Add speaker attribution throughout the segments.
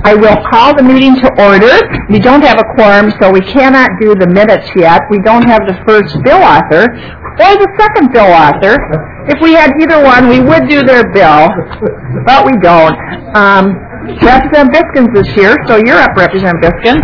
Speaker 1: I will call the meeting to order. We don't have a quorum, so we cannot do the minutes yet. We don't have the first bill author or the second bill author. If we had either one, we would do their bill, but we don't. Representative Biskins is here, so you're up, Representative Biskins.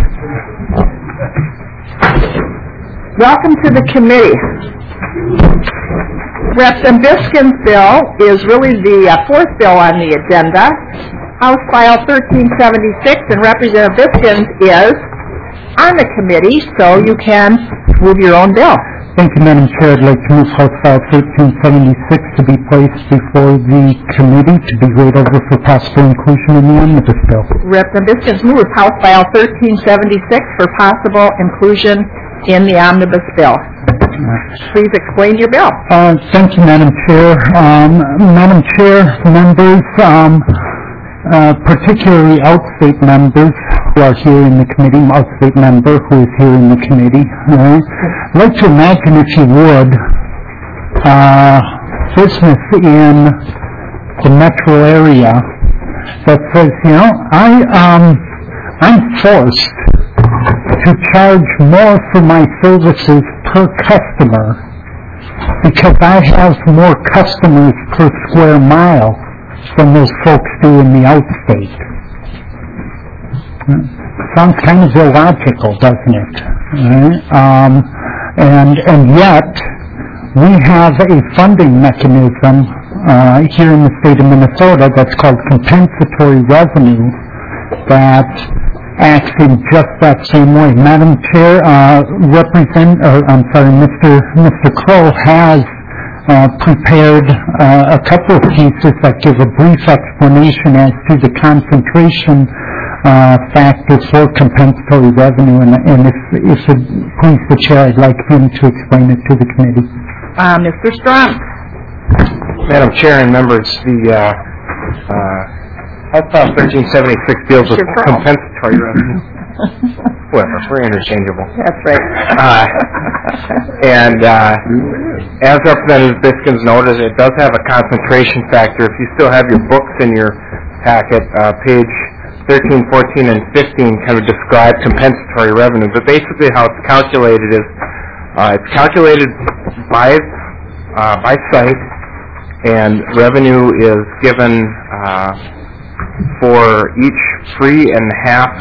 Speaker 1: Welcome to the committee. Representative Biskins' bill is really the fourth bill on the agenda. House File 1376, and Representative Biskins is on the committee, so you can move your own bill.
Speaker 2: Thank you, Madam Chair. I'd like to move House File 1376 to be placed before the committee to be read over for possible inclusion in the omnibus bill.
Speaker 1: Representative Biskins moves House File 1376 for possible inclusion in the omnibus bill. Please explain your bill.
Speaker 2: Thank you, Madam Chair. Madam Chair, members, particularly outstate members who are here in the committee, outstate member who is here in the committee. I'd like to imagine, if you would, business in the metro area that says, you know, I'm forced to charge more for my services per customer because I have more customers per square mile than those folks do in the outstate. Sounds kind of illogical, doesn't it? And yet, we have a funding mechanism here in the state of Minnesota that's called compensatory revenue that acts in just that same way. Madam Chair, Mr. Crow has prepared a couple of pieces that give a brief explanation as to the concentration factor for compensatory revenue, and if it please the Chair, I'd like him to explain it to the committee.
Speaker 1: Mr. Strong.
Speaker 3: Madam Chair and members, the House File 1376 deals with compensatory revenue. Whatever, we're interchangeable.
Speaker 1: That's right.
Speaker 3: As Representative Biskins noted, it does have a concentration factor. If you still have your books in your packet, page 13, 14, and 15 kind of describe compensatory revenue. But basically how it's calculated is it's calculated by site, and revenue is given for each free and half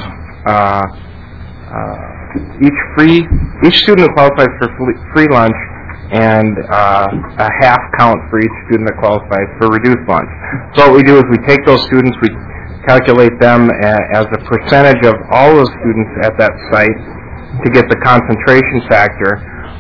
Speaker 3: each student that qualifies for free lunch and a half count for each student that qualifies for reduced lunch. So what we do is we take those students, we calculate them as a percentage of all the students at that site to get the concentration factor.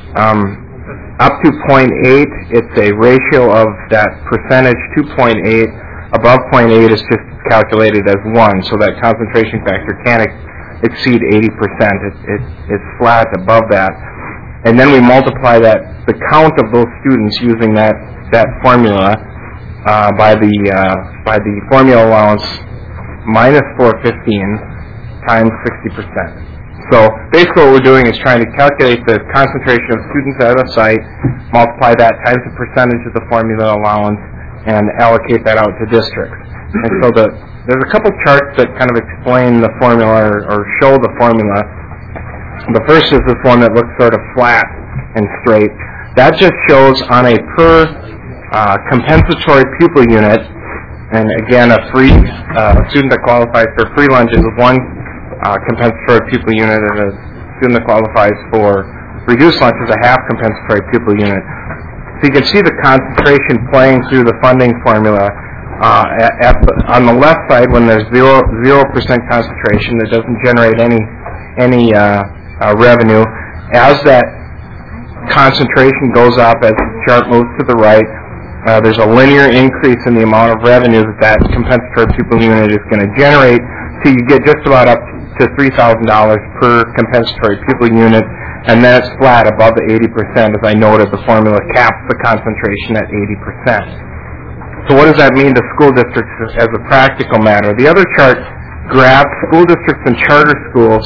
Speaker 3: Up to 0.8, it's a ratio of that percentage to 0.8. Above 0.8 is just calculated as 1, so that concentration factor can't exceed 80%. It's flat above that. And then we multiply the count of those students using that formula by the formula allowance minus 415 times 60%. So basically what we're doing is trying to calculate the concentration of students at a site, multiply that times the percentage of the formula allowance, and allocate that out to districts. And so there's a couple charts that kind of explain the formula or show the formula. The first is this one that looks sort of flat and straight. That just shows on a per compensatory pupil unit, and again, a student that qualifies for free lunch is one compensatory pupil unit, and a student that qualifies for reduced lunch is a half compensatory pupil unit. So you can see the concentration playing through the funding formula. On the left side, when there's 0% concentration, that doesn't generate any revenue. As that concentration goes up, as the chart moves to the right, there's a linear increase in the amount of revenue that compensatory pupil unit is going to generate, so you get just about up to $3,000 per compensatory pupil unit, and then it's flat above the 80%. As I noted, the formula caps the concentration at 80%. So what does that mean to school districts as a practical matter? The other chart graphs school districts and charter schools,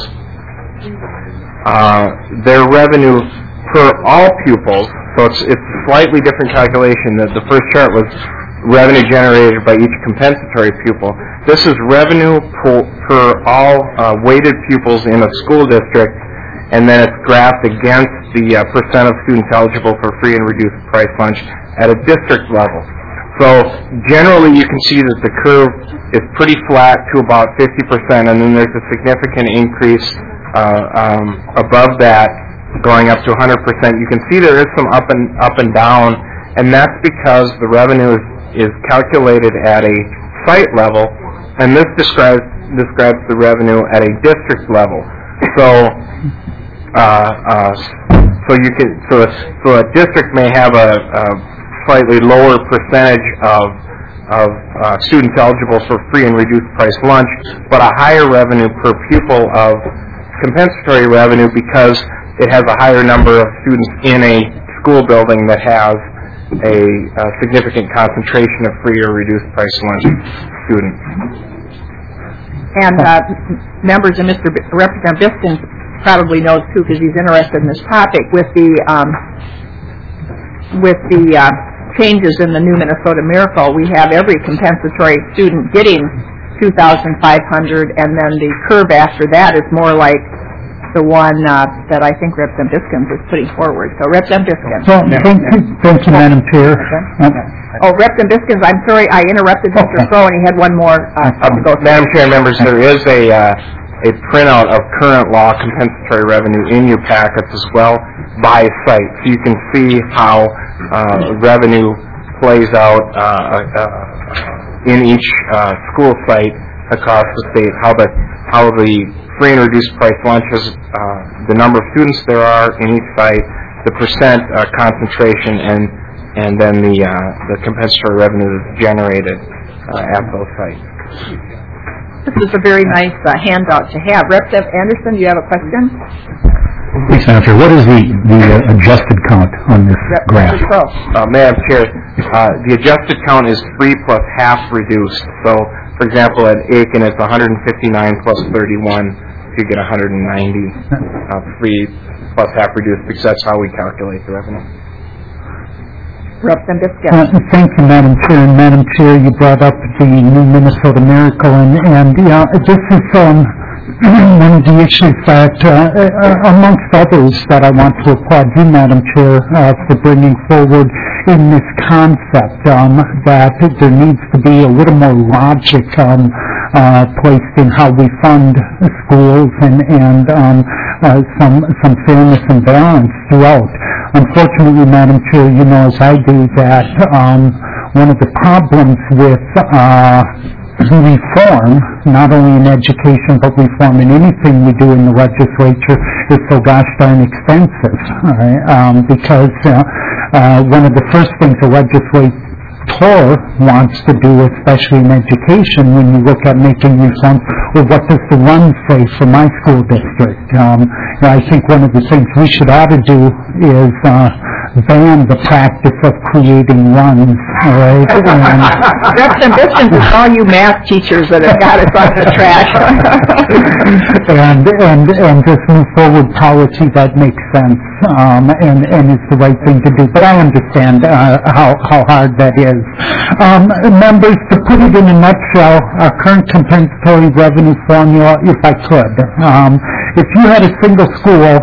Speaker 3: their revenue per all pupils. So it's a slightly different calculation. The first chart was revenue generated by each compensatory pupil. This is revenue per all weighted pupils in a school district, and then it's graphed against the percent of students eligible for free and reduced price lunch at a district level. So generally you can see that the curve is pretty flat to about 50%, and then there's a significant increase above that going up to 100%. You can see there is some up and down, and that's because the revenue is calculated at a site level, and this describes the revenue at a district level. So a district may have a slightly lower percentage of students eligible for free and reduced price lunch, but a higher revenue per pupil of compensatory revenue because it has a higher number of students in a school building that has a significant concentration of free or reduced price lunch students.
Speaker 1: And members of Representative Biskins probably knows too, because he's interested in this topic, with the changes in the new Minnesota Miracle, we have every compensatory student getting $2,500, and then the curve after that is more like the one that I think Representative Biskins is putting forward. So Representative Biskins.
Speaker 2: Well, thank you, Madam Chair.
Speaker 1: Oh, Representative Biskins, I'm sorry, I interrupted Mr. Crow, and he had one more to go through.
Speaker 3: Madam Chair, members, there is a printout of current law compensatory revenue in your packets as well by site, so you can see how revenue plays out in each school site across the state, how the free and reduced price lunches, the number of students there are in each site, the percent concentration, and then the compensatory revenue that's generated at those sites.
Speaker 1: This is a very nice handout to have. Representative Anderson, do you have a question?
Speaker 4: Thanks, Madam Chair. What is the adjusted count on this graph?
Speaker 3: Madam Chair, the adjusted count is 3 plus half reduced. So, for example, at Aiken, it's 159 plus 31, so you get 190. 3 plus half reduced, because that's how we calculate the revenue.
Speaker 1: Representative Biskins.
Speaker 2: Thank you, Madam Chair. And Madam Chair, you brought up the new Minnesota Miracle, and this is one of the issues that, amongst others, that I want to applaud you, Madam Chair, for bringing forward in this concept that there needs to be a little more logic placed in how we fund schools and some fairness and balance throughout. Unfortunately, Madam Chair, you know as I do that one of the problems with reform, not only in education, but reform in anything we do in the legislature, is so gosh darn expensive. Right? Because one of the first things the legislature wants to do, especially in education, when you look at making reforms, well, what does the run say for my school district? I think one of the things we should ought to do is ban the practice of creating runs, all right?
Speaker 1: Representative Biskins, it's all you math teachers that have got us on the track.
Speaker 2: and just move forward policy that makes sense and is the right thing to do. But I understand how hard that is. Members, to put it in a nutshell, our current compensatory revenue formula, if I could, if you had a single school,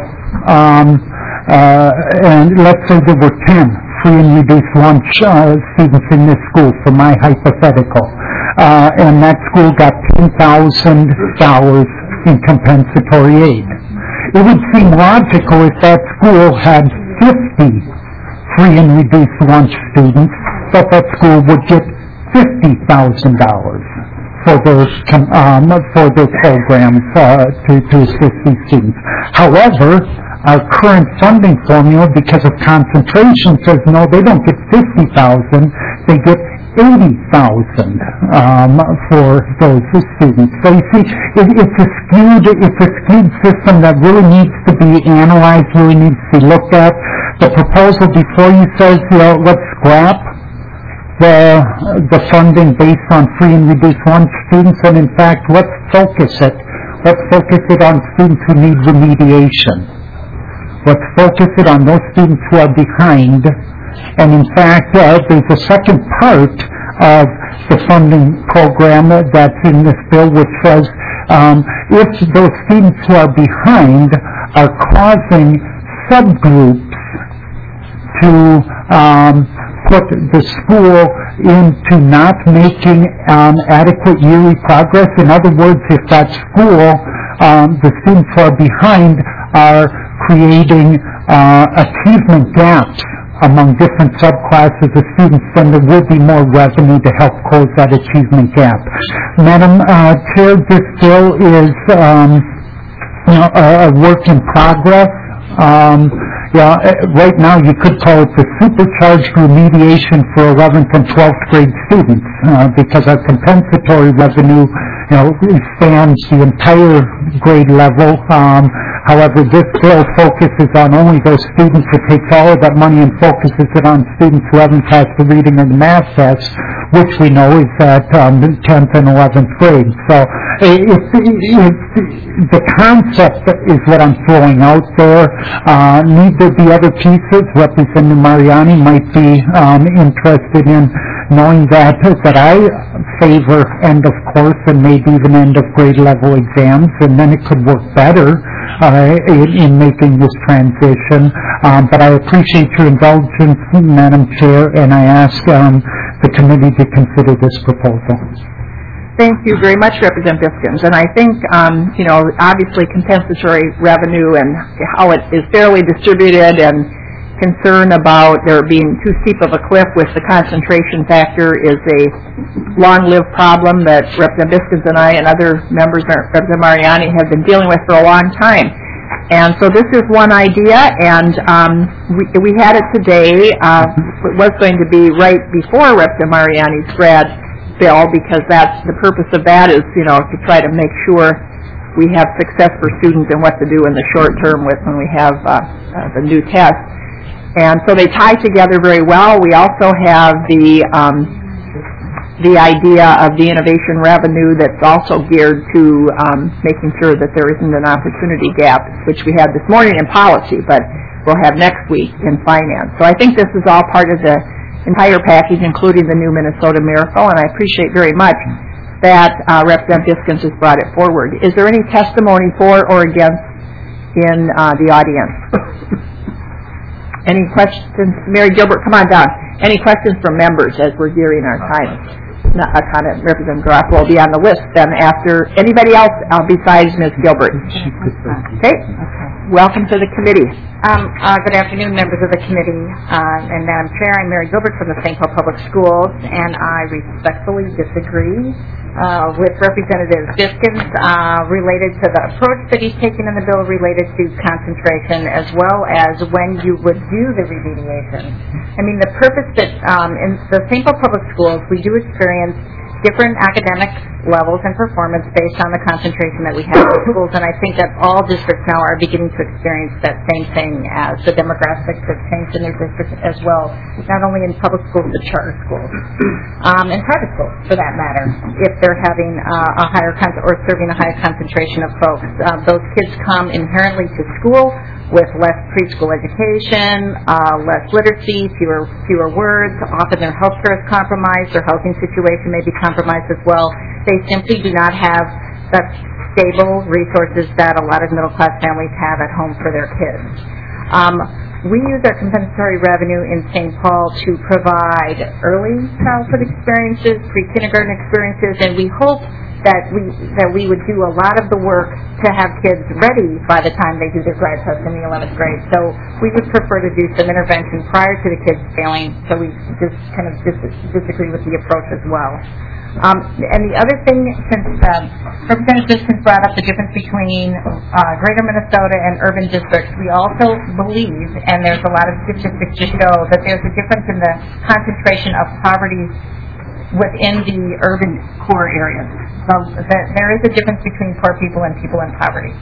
Speaker 2: and let's say there were 10 free and reduced lunch students in this school, for my hypothetical, and that school got $10,000 in compensatory aid. It would seem logical if that school had 50 free and reduced lunch students, that school would get $50,000 for their programs to assist these students. However, our current funding formula, because of concentration, says no, they don't get $50,000, they get $80,000 for those students. So you see, it's a skewed system that really needs to be analyzed, really needs to be looked at. The proposal before you says, let's scrap the funding based on free and reduced lunch students, and in fact, let's focus it on students who need remediation. Let's focus it on those students who are behind. And in fact, there's a second part of the funding program that's in this bill, which says if those students who are behind are causing subgroups to put the school into not making adequate yearly progress. In other words, if that school, the students who are behind are creating achievement gaps among different subclasses of students, then there will be more revenue to help close that achievement gap. Madam Chair, this bill is a work in progress. Right now you could call it the supercharged remediation for 11th and 12th grade students because our compensatory revenue spans the entire grade level. However, this bill focuses on only those students. It takes all of that money and focuses it on students who haven't passed the reading or the math test, which we know is at 10th and 11th grade. So the concept is what I'm throwing out there. Need there be other pieces? Representative Mariani might be interested in knowing that I favor end of course and maybe even end of grade level exams, and then it could work better in making this transition. But I appreciate your indulgence, Madam Chair, and I ask the committee to consider this proposal.
Speaker 1: Thank you very much, Representative Biskins. And I think, obviously compensatory revenue and how it is fairly distributed and concern about there being too steep of a cliff with the concentration factor is a long-lived problem that Representative Biskins and I and other members, Representative Mariani, have been dealing with for a long time. And so this is one idea, and we had it today. It was going to be right before Representative Mariani's grad bill, because that's the purpose of that is, to try to make sure we have success for students and what to do in the short term when we have the new test. And so they tie together very well. We also have the idea of the innovation revenue that's also geared to making sure that there isn't an opportunity gap, which we had this morning in policy, but we'll have next week in finance. So I think this is all part of the entire package, including the new Minnesota Miracle, and I appreciate very much that Representative Biskins has brought it forward. Is there any testimony for or against in the audience? Any questions? Mary Gilbert, come on down. Any questions from members as we're gearing our time? Representative Garofalo will be on the list then after anybody else besides Ms. Gilbert. Okay. Welcome to the committee.
Speaker 5: Good afternoon, members of the committee and Madam Chair. I'm Mary Gilbert from the St. Paul Public Schools, and I respectfully disagree with Representative Biskins related to the approach that he's taken in the bill related to concentration, as well as when you would do the remediation. I mean, the purpose that in the St. Paul Public Schools, we do experience different academic levels and performance based on the concentration that we have in schools, and I think that all districts now are beginning to experience that same thing as the demographics have changed in their districts as well, not only in public schools but charter schools, and private schools for that matter, if they're having a higher or serving a higher concentration of folks. Those kids come inherently to school with less preschool education, less literacy, fewer words. Often their health care is compromised, their housing situation may be compromised as well. They simply do not have the stable resources that a lot of middle-class families have at home for their kids. We use our compensatory revenue in St. Paul to provide early childhood experiences, pre-kindergarten experiences, and we hope that we would do a lot of the work to have kids ready by the time they do their grad test in the 11th grade. So we would prefer to do some intervention prior to the kids failing, so we just kind of disagree with the approach as well. And the other thing, since Representative Biskins brought up the difference between greater Minnesota and urban districts, we also believe, and there's a lot of statistics to show, that there's a difference in the concentration of poverty within the urban core areas. So there is a difference between poor people and people in poverty.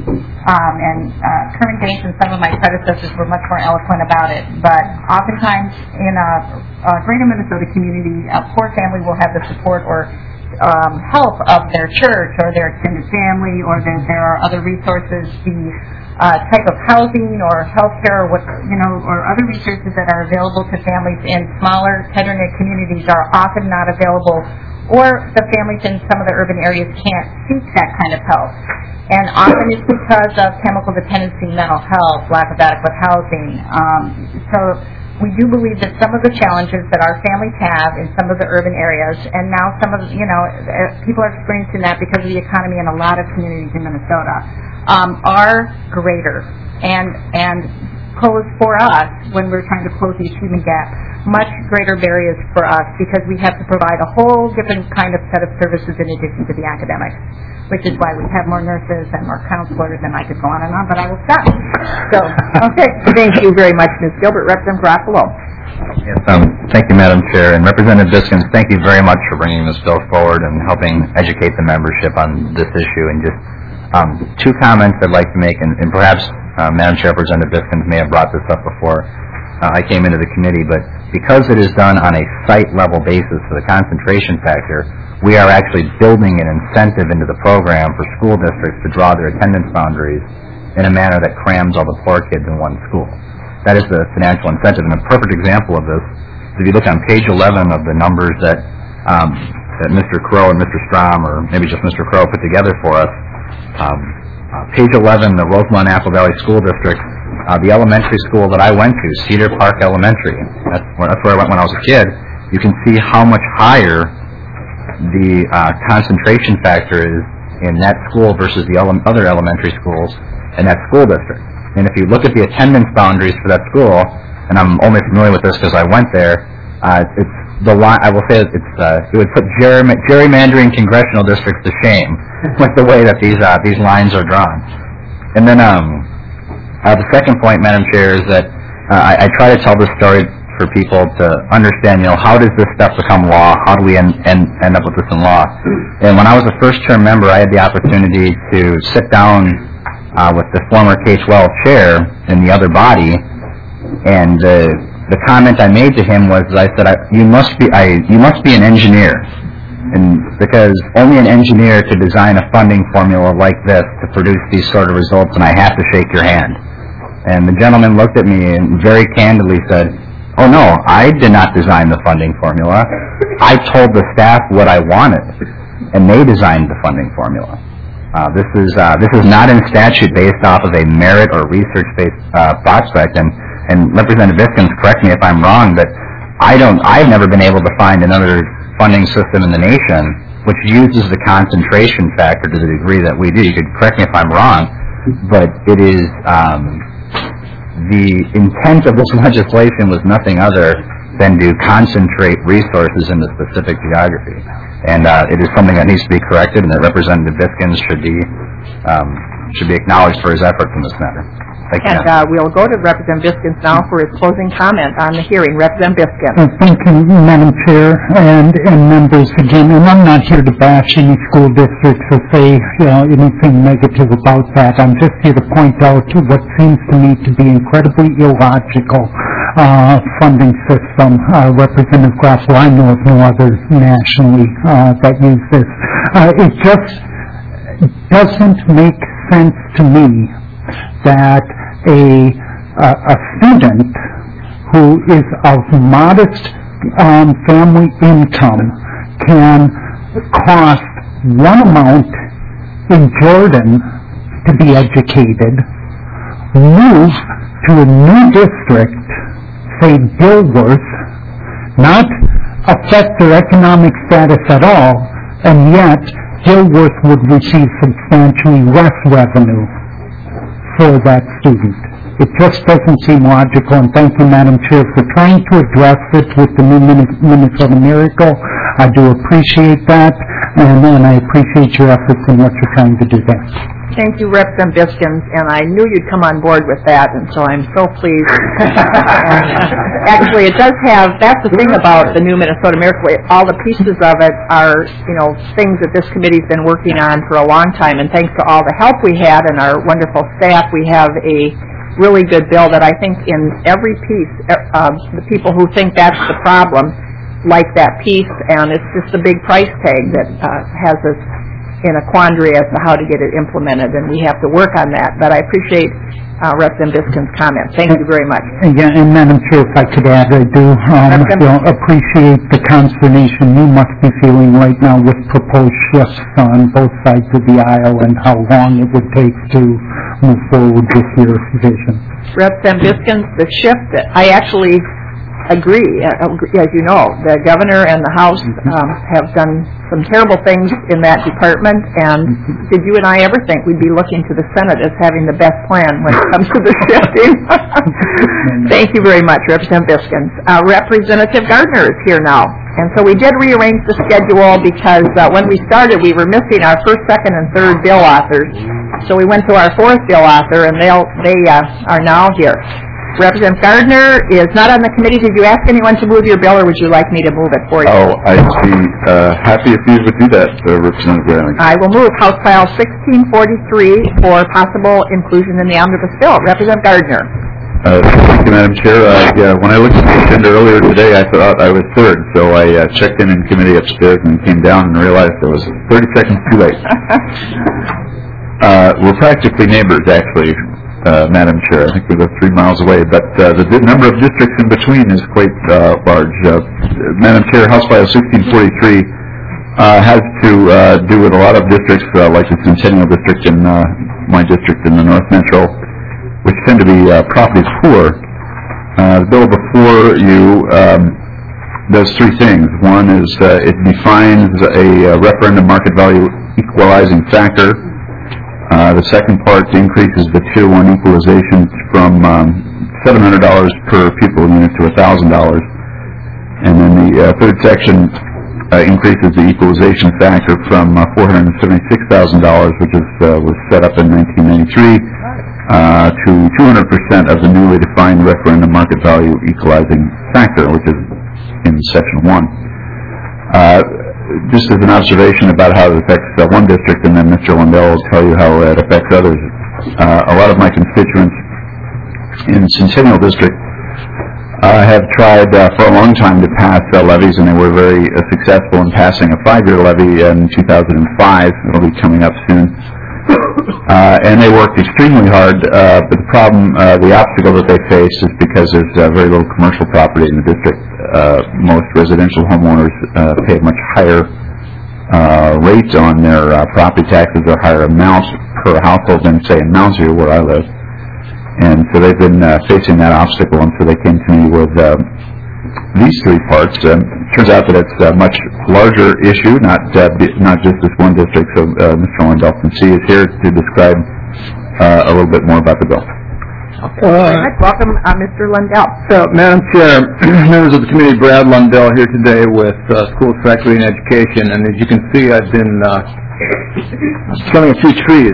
Speaker 5: Kermit Gaines and some of my predecessors were much more eloquent about it, but oftentimes in a greater Minnesota community, a poor family will have the support or help of their church or their extended family, or that there are other resources, the type of housing or health care or other resources that are available to families in smaller, tighter-knit communities are often not available, or the families in some of the urban areas can't seek that kind of help. And often it's because of chemical dependency, mental health, lack of adequate housing. So we do believe that some of the challenges that our families have in some of the urban areas, and now some of people are experiencing that because of the economy in a lot of communities in Minnesota, are greater and pose for us, when we're trying to close the achievement gap, much greater barriers for us, because we have to provide a whole different kind of set of services in addition to the academics, which is why we have more nurses and more counselors, and I could go on and on, but I will stop. So,
Speaker 1: okay, thank you very much, Ms. Gilbert. Representative Garofalo.
Speaker 6: Yes, thank you, Madam Chair. And Representative Biskins, thank you very much for bringing this bill forward and helping educate the membership on this issue. And just two comments I'd like to make, and perhaps Madam Chair, Representative Biskins may have brought this up before I came into the committee, but because it is done on a site-level basis for the concentration factor, we are actually building an incentive into the program for school districts to draw their attendance boundaries in a manner that crams all the poor kids in one school. That is the financial incentive. And a perfect example of this, if you look on page 11 of the numbers that Mr. Crow and Mr. Strom, or maybe just Mr. Crow, put together for us, page 11, the Rosemont Apple Valley School District, the elementary school that I went to, Cedar Park Elementary, that's where I went when I was a kid, you can see how much higher the concentration factor is in that school versus the other elementary schools in that school district. And if you look at the attendance boundaries for that school, and I'm only familiar with this because I went there, it's the line. I will say it would put gerrymandering congressional districts to shame with the way that these lines are drawn. And then the second point, Madam Chair, is that I try to tell this story for people to understand, how does this stuff become law? How do we end up with this in law? And when I was a first-term member, I had the opportunity to sit down with the former K-12 chair in the other body, and the comment I made to him was, I said, you must be an engineer, and because only an engineer could design a funding formula like this to produce these sort of results, and I have to shake your hand. And the gentleman looked at me and very candidly said, "Oh no, I did not design the funding formula. I told the staff what I wanted, and they designed the funding formula." This is not in statute based off of a merit or research-based prospect. And Representative Biskins, correct me if I'm wrong, but I've never been able to find another funding system in the nation which uses the concentration factor to the degree that we do. You could correct me if I'm wrong, but it is the intent of this legislation was nothing other than to concentrate resources in the specific geography. And it is something that needs to be corrected, and that Representative Biskins should be acknowledged for his efforts in this matter. Thank you.
Speaker 1: And we'll go to Representative Biskins now for his closing comment on the hearing. Representative Biskins.
Speaker 2: Thank you, Madam Chair, and members again. And I'm not here to bash any school districts or say anything negative about that. I'm just here to point out what seems to me to be incredibly illogical funding system. Representative Garofalo, I know of no others nationally that use this. It just doesn't make sense to me that a student who is of modest family income can cost one amount in Jordan to be educated, move to a new district, say Dilworth, not affect their economic status at all, and yet Dilworth would receive substantially less revenue for that student. It just doesn't seem logical, and thank you, Madam Chair, for trying to address it with the new Minnesota Miracle. I do appreciate that, and I appreciate your efforts in what you're trying to do there.
Speaker 1: Thank you, Representative Biskins, and I knew you'd come on board with that, and so I'm so pleased. Actually, it does have, that's the thing about the new Minnesota Miracle, all the pieces of it are, things that this committee's been working on for a long time, and thanks to all the help we had and our wonderful staff, we have a really good bill that I think in every piece, the people who think that's the problem, like that piece, and it's just a big price tag that has us in a quandary as to how to get it implemented, and we have to work on that. But I appreciate Representative Biskin's comment. Thank you very much.
Speaker 2: Again, and Madam Chair, if I could add, I do appreciate the consternation you must be feeling right now with proposed shifts on both sides of the aisle and how long it would take to move forward with your vision.
Speaker 1: Representative Biskins, the shift, I actually agree. As you know, the governor and the House have done some terrible things in that department, and did you and I ever think we'd be looking to the Senate as having the best plan when it comes to the shifting? Thank you very much, Representative Biskins. Representative Gardner is here now, and so we did rearrange the schedule because when we started we were missing our first, second, and third bill authors, so we went to our fourth bill author, and they are now here. Representative Gardner is not on the committee. Did you ask anyone to move your bill, or would you like me to move it for you?
Speaker 7: Oh, I'd be happy if you would do that, Representative Gradling.
Speaker 1: I will move House File 1643 for possible inclusion in the omnibus bill. Representative Gardner.
Speaker 7: Thank you, Madam Chair. When I looked at the agenda earlier today, I thought I was third, so I checked in committee upstairs and came down and realized I was 30 seconds too late. We're practically neighbors, actually. Madam Chair, I think we live 3 miles away, but the number of districts in between is quite large. Madam Chair, House File 1643 has to do with a lot of districts, like the Centennial District and my district in the North Metro, which tend to be property poor. The bill before you does 3 things. One is it defines a referendum market value equalizing factor. The second part increases the Tier 1 equalization from $700 per pupil unit to $1,000. And then the third section increases the equalization factor from $476,000, which was set up in 1993, to 200% of the newly defined referendum market value equalizing factor, which is in Section 1. Just as an observation about how it affects one district, and then Mr. Lundell will tell you how it affects others. A lot of my constituents in Centennial District have tried for a long time to pass levies, and they were very successful in passing a 5-year levy in 2005. It'll be coming up soon. And they worked extremely hard, but the problem, the obstacle that they face is because there's very little commercial property in the district. Most residential homeowners pay a much higher rate on their property taxes, or higher amount per household than, say, in Moundsview, where I live. And so they've been facing that obstacle, and so they came to me with these 3 parts. Turns out that it's a much larger issue, not just this one district. So Mr. Lundell from C is here to describe a little bit more about the bill.
Speaker 1: Welcome, Mr. Lundell.
Speaker 8: Madam Chair, members of the committee, Brad Lundell here today with Schools for Equity and Education, and as you can see, I've been killing a few trees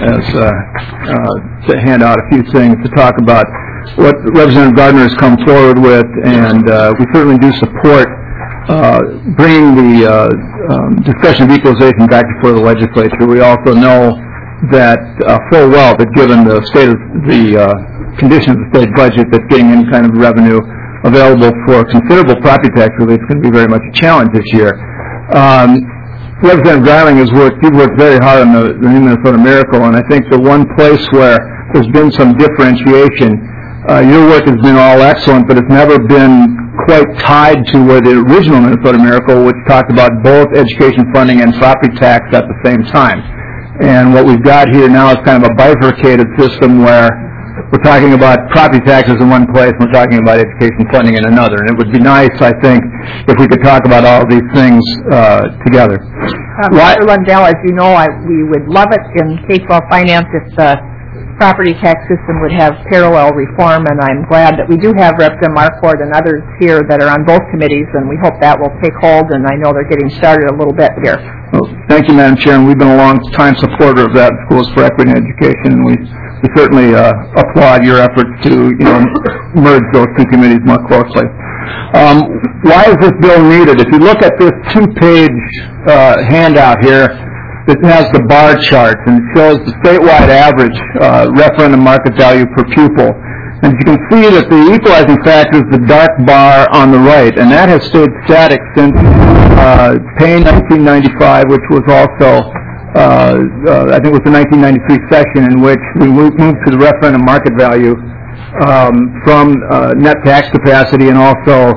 Speaker 8: to hand out a few things to talk about what Representative Gardner has come forward with, and we certainly do support bringing the discussion of equalization back before the legislature. We also know that full well that given the state of the condition of the state budget, that getting any kind of revenue available for considerable property tax relief is going to be very much a challenge this year. Representative Gradling you've worked very hard on the New Minnesota Miracle, and I think the one place where there's been some differentiation, your work has been all excellent, but it's never been quite tied to where the original Minnesota Miracle, which talked about both education funding and property tax at the same time. And what we've got here now is kind of a bifurcated system where we're talking about property taxes in one place and we're talking about education funding in another. And it would be nice, I think, if we could talk about all these things together.
Speaker 1: Mr. Lundell, as you know, we would love it in K-12 finance if the property tax system would have parallel reform, and I'm glad that we do have Representative Marquardt and others here that are on both committees, and we hope that will take hold, and I know they're getting started a little bit here.
Speaker 8: Well, thank you, Madam Chair, and we've been a long-time supporter of that, Schools for Equity and Education, and we certainly applaud your efforts to merge those 2 committees more closely. Why is this bill needed? If you look at this 2-page handout here, it has the bar charts, and it shows the statewide average referendum market value per pupil. And you can see that the equalizing factor is the dark bar on the right, and that has stayed static since Payne 1995, which was also, I think it was the 1993 session in which we moved to the referendum market value from net tax capacity, and also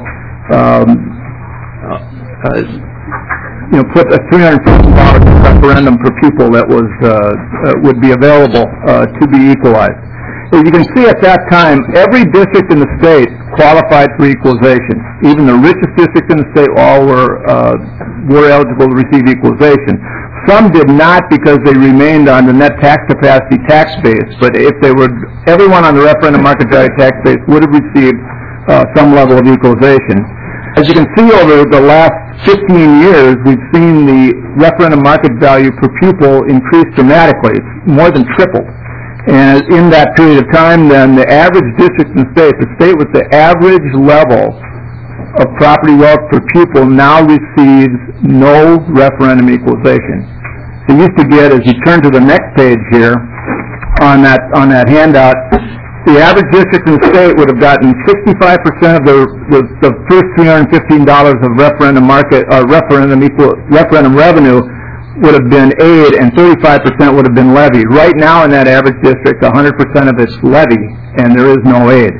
Speaker 8: put a $350 referendum per pupil that was would be available to be equalized. As you can see, at that time, every district in the state qualified for equalization. Even the richest districts in the state all were eligible to receive equalization. Some did not because they remained on the net tax capacity tax base, but if they were, everyone on the referendum market value tax base would have received some level of equalization. As you can see, over the last 15 years, we've seen the referendum market value per pupil increase dramatically. It's more than tripled. And in that period of time, then, the average district in the state with the average level of property wealth per pupil now receives no referendum equalization. So you used to get, as you turn to the next page here, on that handout, the average district in the state would have gotten 65% of the first $315 of referendum revenue would have been aid, and 35% would have been levy. Right now in that average district, 100% of it's levy, and there is no aid.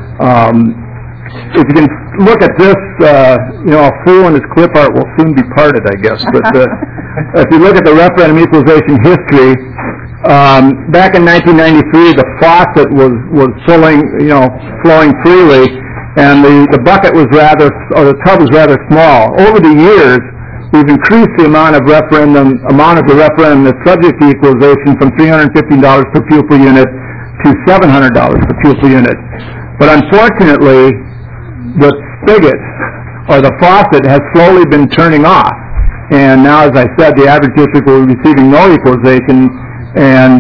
Speaker 8: If you can look at this, a fool and his clip art will soon be parted, I guess. But if you look at the referendum equalization history, back in 1993, the faucet was flowing freely, and the bucket was the tub was rather small. Over the years, we've increased the amount of the referendum that's subject to equalization from $315 per pupil unit to $700 per pupil unit. But unfortunately, the spigot, or the faucet, has slowly been turning off. And now, as I said, the average district will be receiving no equalization, and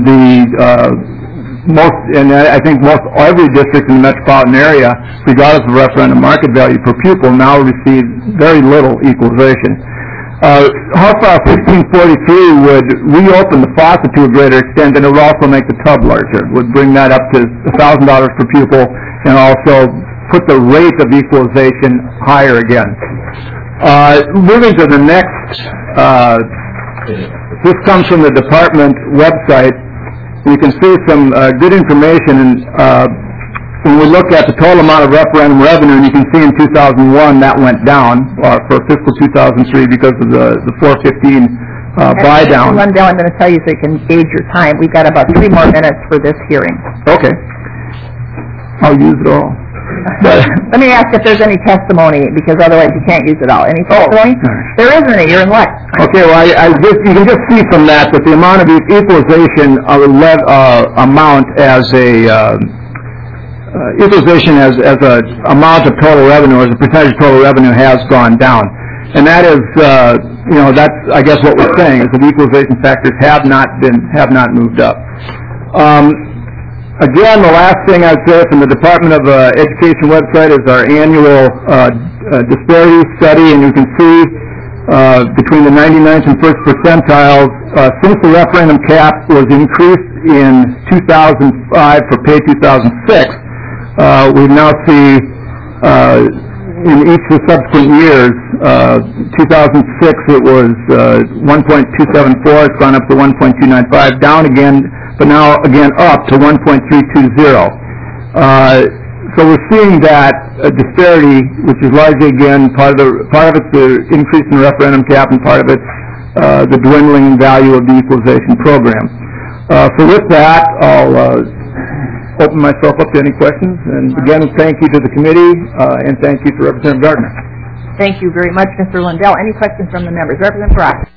Speaker 8: I think every district in the metropolitan area, regardless of referendum market value per pupil, now receives very little equalization. House File 1643 would reopen the faucet to a greater extent, and it would also make the tub larger. It would bring that up to $1,000 per pupil, and also put the rate of equalization higher again. Moving to the next, this comes from the department website. You can see some good information, and when we look at the total amount of referendum revenue, and you can see in 2001 that went down for fiscal 2003 because of the 415 buy down.
Speaker 1: Lundell, I'm going to tell you so you can gauge your time. We've got about 3 more minutes for this hearing.
Speaker 8: Okay. I'll use it all.
Speaker 1: Let me ask if there's any testimony, because otherwise you can't use it all. Any testimony? There isn't any. You're in luck.
Speaker 8: Okay, well, you can just see from that the amount of equalization amount as a equalization as a amount of total revenue, as a percentage of total revenue, has gone down, and that is, that's I guess what we're saying is that the equalization factors have not moved up. Again, the last thing I'd say from the Department of Education website is our annual disparity study, and you can see between the 99th and 1st percentiles, since the referendum cap was increased in 2005 for pay 2006. We now see in each of the subsequent years, 2006 it was 1.274, it's gone up to 1.295, down again, but now again up to 1.320. So we're seeing that disparity, which is largely, again, part of it's the increase in the referendum cap, and part of it's the dwindling value of the equalization program. So with that, I'll open myself up to any questions. And again, thank you to the committee, and thank you to Representative Gardner.
Speaker 1: Thank you very much, Mr. Lundell. Any questions from the members? Representative Brock.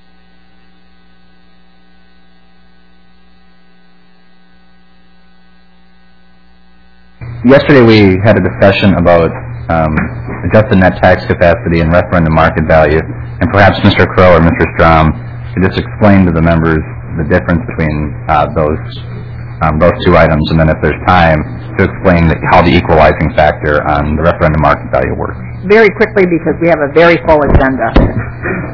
Speaker 6: Yesterday we had a discussion about adjusted net tax capacity and referendum market value, and perhaps Mr. Crow or Mr. Strom could just explain to the members the difference between those two items, and then if there's time, to explain how the equalizing factor on the referendum market value works.
Speaker 1: Very quickly, because we have a very full agenda.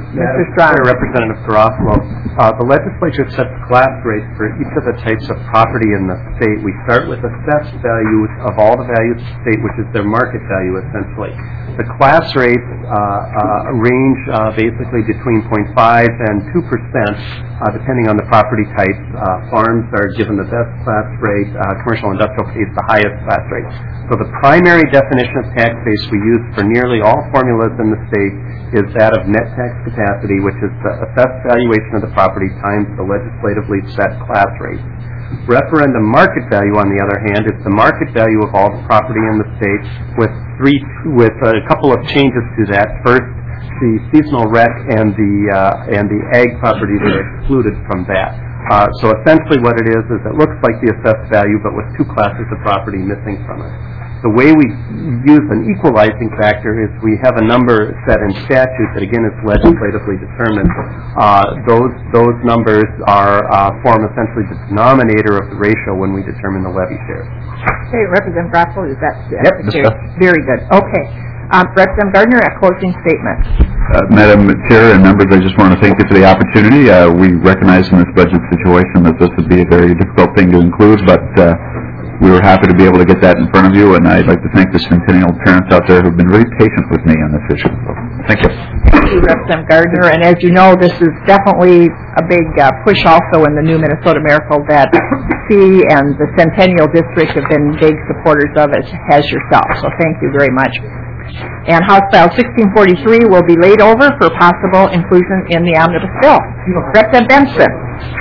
Speaker 1: Mr. Strong.
Speaker 9: Representative Garofalo, the legislature sets class rates for each of the types of property in the state. We start with assessed value of all the values of the state, which is their market value, essentially. The class rates range basically between 0.5 and 2%, depending on the property type. Farms are given the best class rate. Commercial industrial pays the highest class rate. So the primary definition of tax base we use for nearly all formulas in the state is that of net tax capacity, which is the assessed valuation of the property times the legislatively set class rate. Referendum market value, on the other hand, is the market value of all the property in the state with a couple of changes to that. First, the seasonal rec and the ag properties are excluded from that. So essentially what it is it looks like the assessed value, but with two classes of property missing from it. The way we use an equalizing factor is we have a number set in statute that, again, is legislatively determined. Those numbers form essentially the denominator of the ratio when we determine the levy share.
Speaker 1: Okay, Representative Garofalo, is that?
Speaker 6: Yep, discuss.
Speaker 1: Very good. Okay. Representative Gardner, a closing statement.
Speaker 7: Madam Chair and members, I just want to thank you for the opportunity. We recognize in this budget situation that this would be a very difficult thing to include, but we were happy to be able to get that in front of you, and I'd like to thank the Centennial parents out there who have been really patient with me on this issue. So, thank you.
Speaker 1: Thank you, Representative Gardner. And as you know, this is definitely a big push also in the new Minnesota Miracle that C and the Centennial District have been big supporters of, as yourself. So thank you very much. And House File 1643 will be laid over for possible inclusion in the omnibus bill. Representative Benson.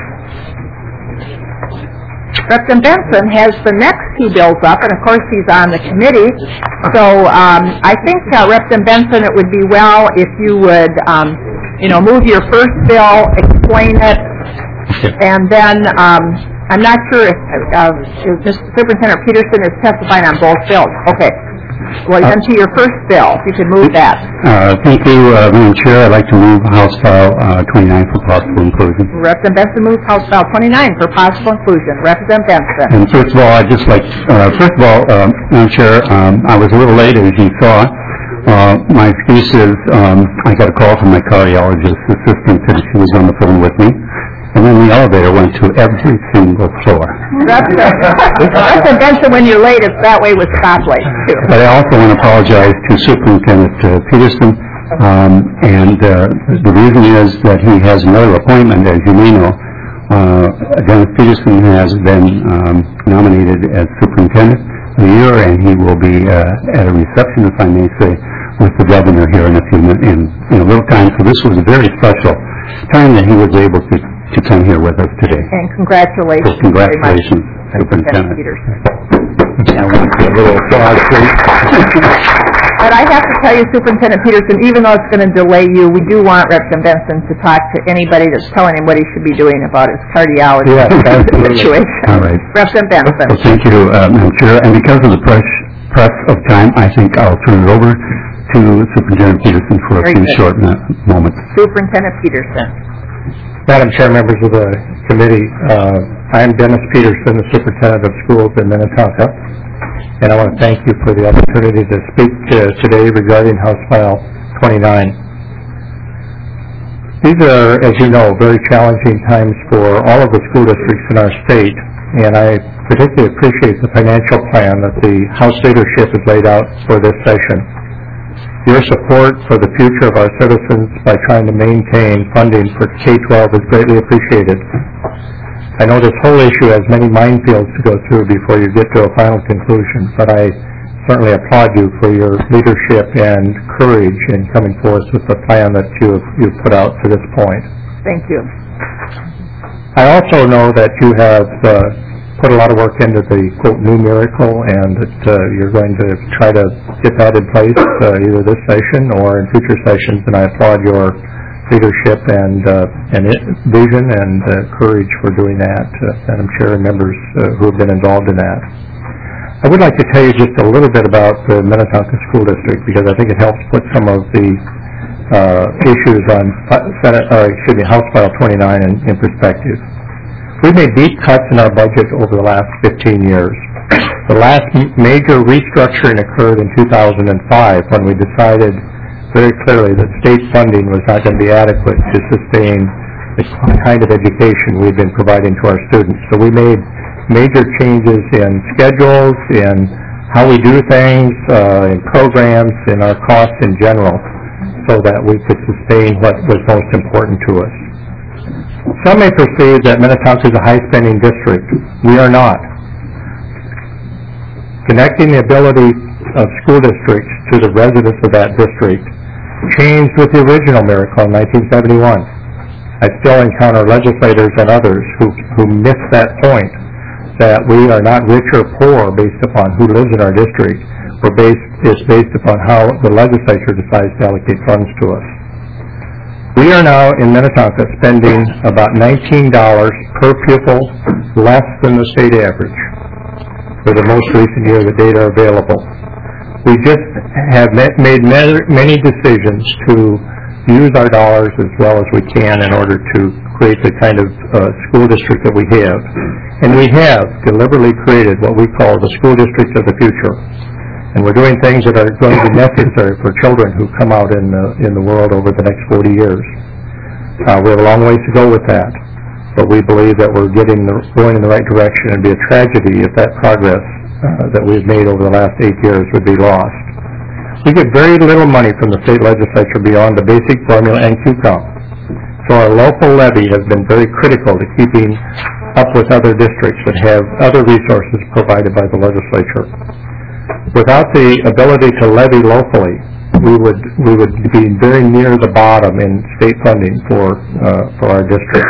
Speaker 1: Representative Benson has the next two bills up, and of course he's on the committee. So I think, Representative Benson, it would be well if you would, move your first bill, explain it, and then I'm not sure if Mr. Superintendent Peterson is testifying on both bills. Okay. Well, then to your first bill, if you could move that.
Speaker 4: Thank you, Madam Chair. I'd like to move House File 29 for possible inclusion.
Speaker 1: Representative Benson moves House File 29 for possible inclusion. Representative Benson.
Speaker 4: And first of all, I'd just like, Madam Chair, I was a little late, as you saw. My excuse is I got a call from my cardiologist assistant, and she was on the phone with me. And then the elevator went to every single floor.
Speaker 1: Representative Benson, when you're late, it's that way with stoplights, too.
Speaker 4: But I also want to apologize to Superintendent Peterson. And the reason is that he has another appointment, as you may know. Dennis Peterson has been nominated as Superintendent of the Year, and he will be at a reception, if I may say, with the governor here in a little time. So this was a very special time that he was able to come here with us today.
Speaker 1: And congratulations.
Speaker 4: So congratulations, Superintendent
Speaker 1: Peterson.
Speaker 4: I want a little applause, please.
Speaker 1: But I have to tell you, Superintendent Peterson, even though it's going to delay you, we do want Representative Benson to talk to anybody that's telling him what he should be doing about his cardiology situation.
Speaker 4: All right.
Speaker 1: Representative Benson.
Speaker 4: Well, thank you, Madam Chair. And because of the press of time, I think I'll turn it over to Superintendent Peterson for a few short moments.
Speaker 1: Superintendent Peterson.
Speaker 10: Madam Chair, members of the committee, I am Dennis Peterson, the Superintendent of Schools in Minnetonka, and I want to thank you for the opportunity to speak today regarding House File 29. These are, as you know, very challenging times for all of the school districts in our state, and I particularly appreciate the financial plan that the House leadership has laid out for this session. Your support for the future of our citizens by trying to maintain funding for K-12 is greatly appreciated. I know this whole issue has many minefields to go through before you get to a final conclusion, but I certainly applaud you for your leadership and courage in coming forth with the plan that you've put out to this point.
Speaker 1: Thank you.
Speaker 10: I also know that you have put a lot of work into the, quote, new miracle, and that you're going to try to get that in place either this session or in future sessions, and I applaud your leadership and vision and courage for doing that, Madam Chair and members who have been involved in that. I would like to tell you just a little bit about the Minnetonka School District, because I think it helps put some of the issues on House File 29 in perspective. We've made deep cuts in our budget over the last 15 years. The last major restructuring occurred in 2005 when we decided very clearly that state funding was not going to be adequate to sustain the kind of education we've been providing to our students. So we made major changes in schedules, in how we do things, in programs, in our costs in general, so that we could sustain what was most important to us. Some may perceive that Minnetonka is a high-spending district. We are not. Connecting the ability of school districts to the residents of that district changed with the original miracle in 1971. I still encounter legislators and others who miss that point, that we are not rich or poor based upon who lives in our district. It's based upon how the legislature decides to allocate funds to us. We are now in Minnetonka spending about $19 per pupil less than the state average for the most recent year the data are available. We just have made many decisions to use our dollars as well as we can in order to create the kind of school district that we have. And we have deliberately created what we call the school district of the future. And we're doing things that are going to be necessary for children who come out in the world over the next 40 years. We have a long ways to go with that, but we believe that we're going in the right direction, and it'd be a tragedy if that progress that we've made over the last 8 years would be lost. We get very little money from the state legislature beyond the basic formula and Q-count. So our local levy has been very critical to keeping up with other districts that have other resources provided by the legislature. Without the ability to levy locally, we would be very near the bottom in state funding for our district.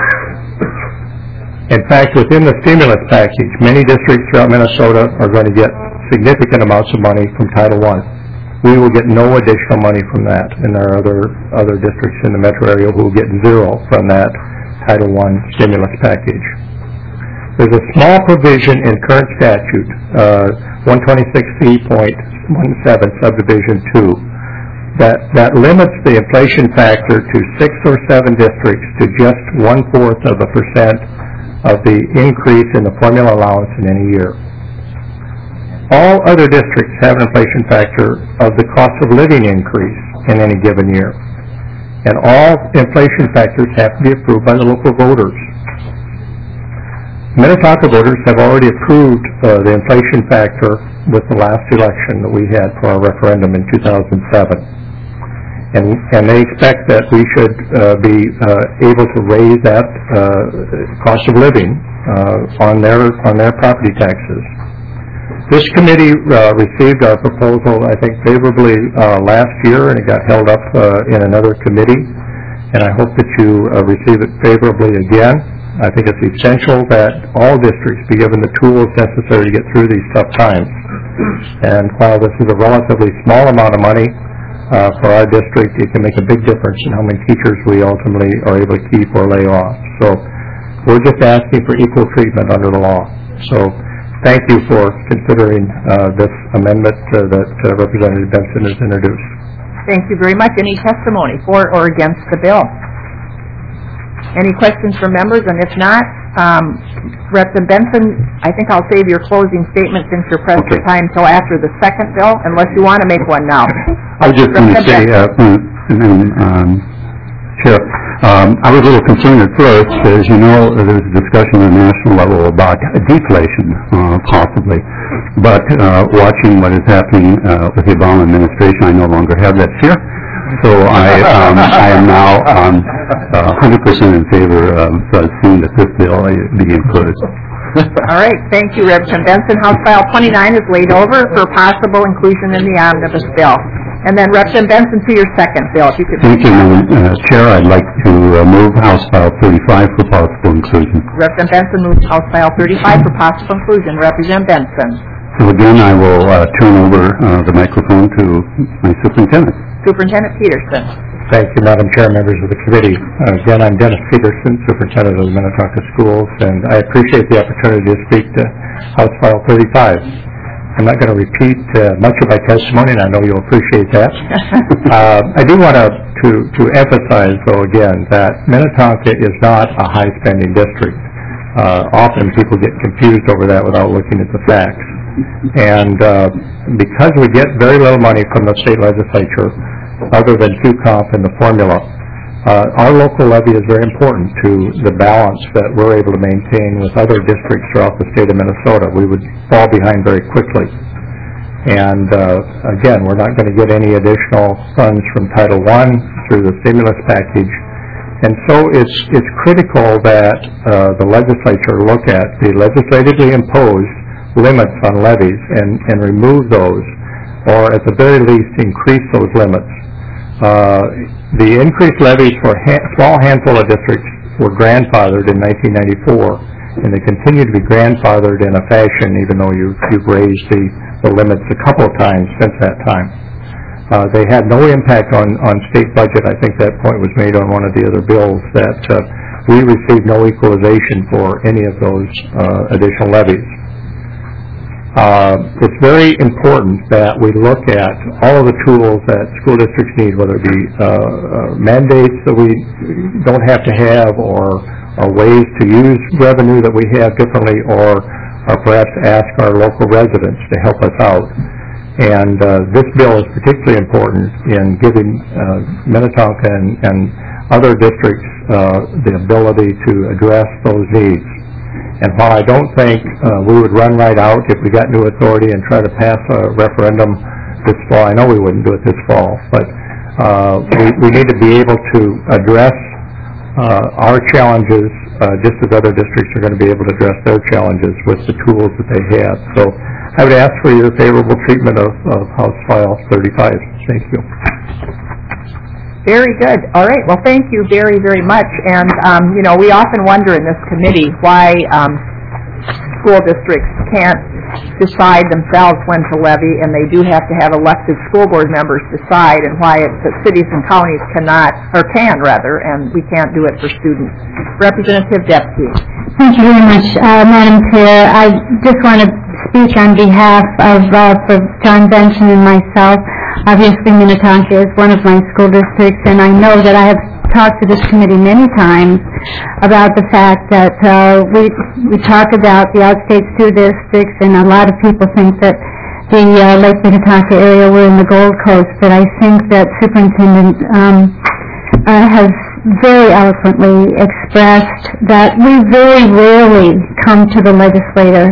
Speaker 10: In fact, within the stimulus package, many districts throughout Minnesota are going to get significant amounts of money from Title I. We will get no additional money from that, and there are other districts in the metro area who will get zero from that Title I stimulus package. There's a small provision in current statute, 126C.17 subdivision 2, that limits the inflation factor to 6 or 7 districts to just 1/4 of a percent of the increase in the formula allowance in any year. All other districts have an inflation factor of the cost of living increase in any given year. And all inflation factors have to be approved by the local voters. Minnetonka voters have already approved the inflation factor with the last election that we had for our referendum in 2007. And they expect that we should be able to raise that cost of living on their property taxes. This committee received our proposal, I think, favorably last year, and it got held up in another committee. And I hope that you receive it favorably again. I think it's essential that all districts be given the tools necessary to get through these tough times. And while this is a relatively small amount of money for our district, it can make a big difference in how many teachers we ultimately are able to keep or lay off. So we're just asking for equal treatment under the law. So thank you for considering this amendment that Representative Benson has introduced.
Speaker 1: Thank you very much. Any testimony for or against the bill? Any questions from members? And if not, Representative Benson, I think I'll save your closing statement since you're pressed for time until after the second bill, unless you want to make one now.
Speaker 4: I was just going to say, Chair, I was a little concerned at first. As you know, there's a discussion on a national level about deflation, possibly. But watching what is happening with the Obama administration, I no longer have that fear. So I am now 100% in favor of seeing that this bill be included.
Speaker 1: All right. Thank you, Representative Benson. House File 29 is laid over for possible inclusion in the omnibus bill. And then Representative Benson to your second bill. If you could.
Speaker 4: Thank you, Madam Chair. I'd like to move House File 35 for possible inclusion.
Speaker 1: Representative Benson moves House File 35 for possible inclusion. Representative Benson.
Speaker 4: So again, I will turn over the microphone to my superintendent.
Speaker 1: Superintendent Peterson.
Speaker 10: Thank you, Madam Chair, members of the committee. Again, I'm Dennis Peterson, Superintendent of the Minnetonka Schools, and I appreciate the opportunity to speak to House File 35. I'm not going to repeat much of my testimony, and I know you'll appreciate that. I do want to emphasize, though, again, that Minnetonka is not a high-spending district. Often people get confused over that without looking at the facts. And because we get very little money from the state legislature, other than Q-Comp and the formula. Our local levy is very important to the balance that we're able to maintain with other districts throughout the state of Minnesota. We would fall behind very quickly. And again, we're not going to get any additional funds from Title I through the stimulus package. And so it's critical that the legislature look at the legislatively imposed limits on levies and remove those, or at the very least increase those limits. The increased levies for a small handful of districts were grandfathered in 1994, and they continue to be grandfathered in a fashion, even though you've raised the limits a couple of times since that time. They had no impact on state budget. I think that point was made on one of the other bills, that we received no equalization for any of those additional levies. It's very important that we look at all of the tools that school districts need, whether it be mandates that we don't have to have, or ways to use revenue that we have differently, or perhaps ask our local residents to help us out. And this bill is particularly important in giving Minnetonka and other districts the ability to address those needs. And while I don't think we would run right out if we got new authority and try to pass a referendum this fall, I know we wouldn't do it this fall, but we need to be able to address our challenges just as other districts are going to be able to address their challenges with the tools that they have. So I would ask for your favorable treatment of House File 35. Thank you.
Speaker 1: Very good. All right. Well, thank you very, very much. And, you know, we often wonder in this committee why school districts can't decide themselves when to levy, and they do have to have elected school board members decide, and why the cities and counties cannot, or can rather, and we can't do it for students. Representative Depke.
Speaker 11: Thank you very much, Madam Chair. I just want to speak on behalf of for John Benson and myself. Obviously, Minnetonka is one of my school districts, and I know that I have talked to this committee many times about the fact that we talk about the outstate school districts, and a lot of people think that the Lake Minnetonka area were in the Gold Coast, but I think that Superintendent has very eloquently expressed that we very rarely come to the legislature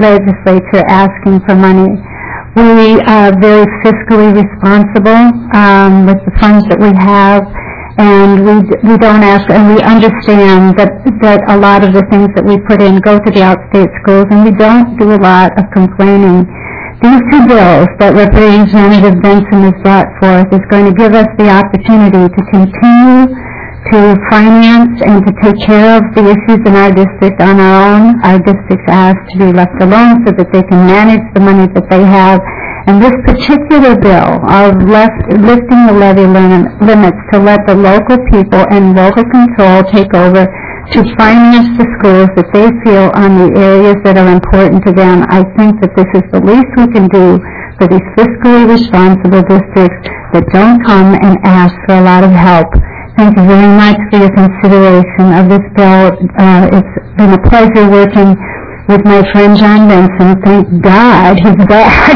Speaker 11: asking for money. We are very fiscally responsible with the funds that we have, and we don't ask, and we understand that a lot of the things that we put in go to the outstate schools, and we don't do a lot of complaining. These two bills that Representative Benson has brought forth is going to give us the opportunity to continue to finance and to take care of the issues in our district on our own. Our districts asked to be left alone so that they can manage the money that they have. And this particular bill of lifting the levy limits to let the local people and local control take over to finance the schools that they feel on the areas that are important to them, I think that this is the least we can do for these fiscally responsible districts that don't come and ask for a lot of help. Thank you very much for your consideration of this bill. It's been a pleasure working with my friend John Benson. Thank God he's back.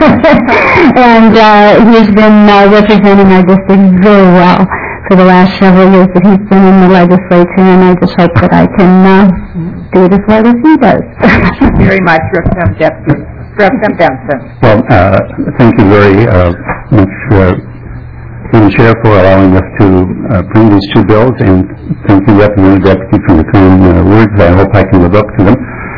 Speaker 11: And he's been representing our district very well for the last several years that he's been in the legislature, and I just hope that I can do it as well as he does.
Speaker 1: Very much, Representative Benson.
Speaker 4: Well, thank you very much, Madam Chair, for allowing us to bring these two bills, and thank you, Representative Depke, for the kind words. I hope I can live up to them.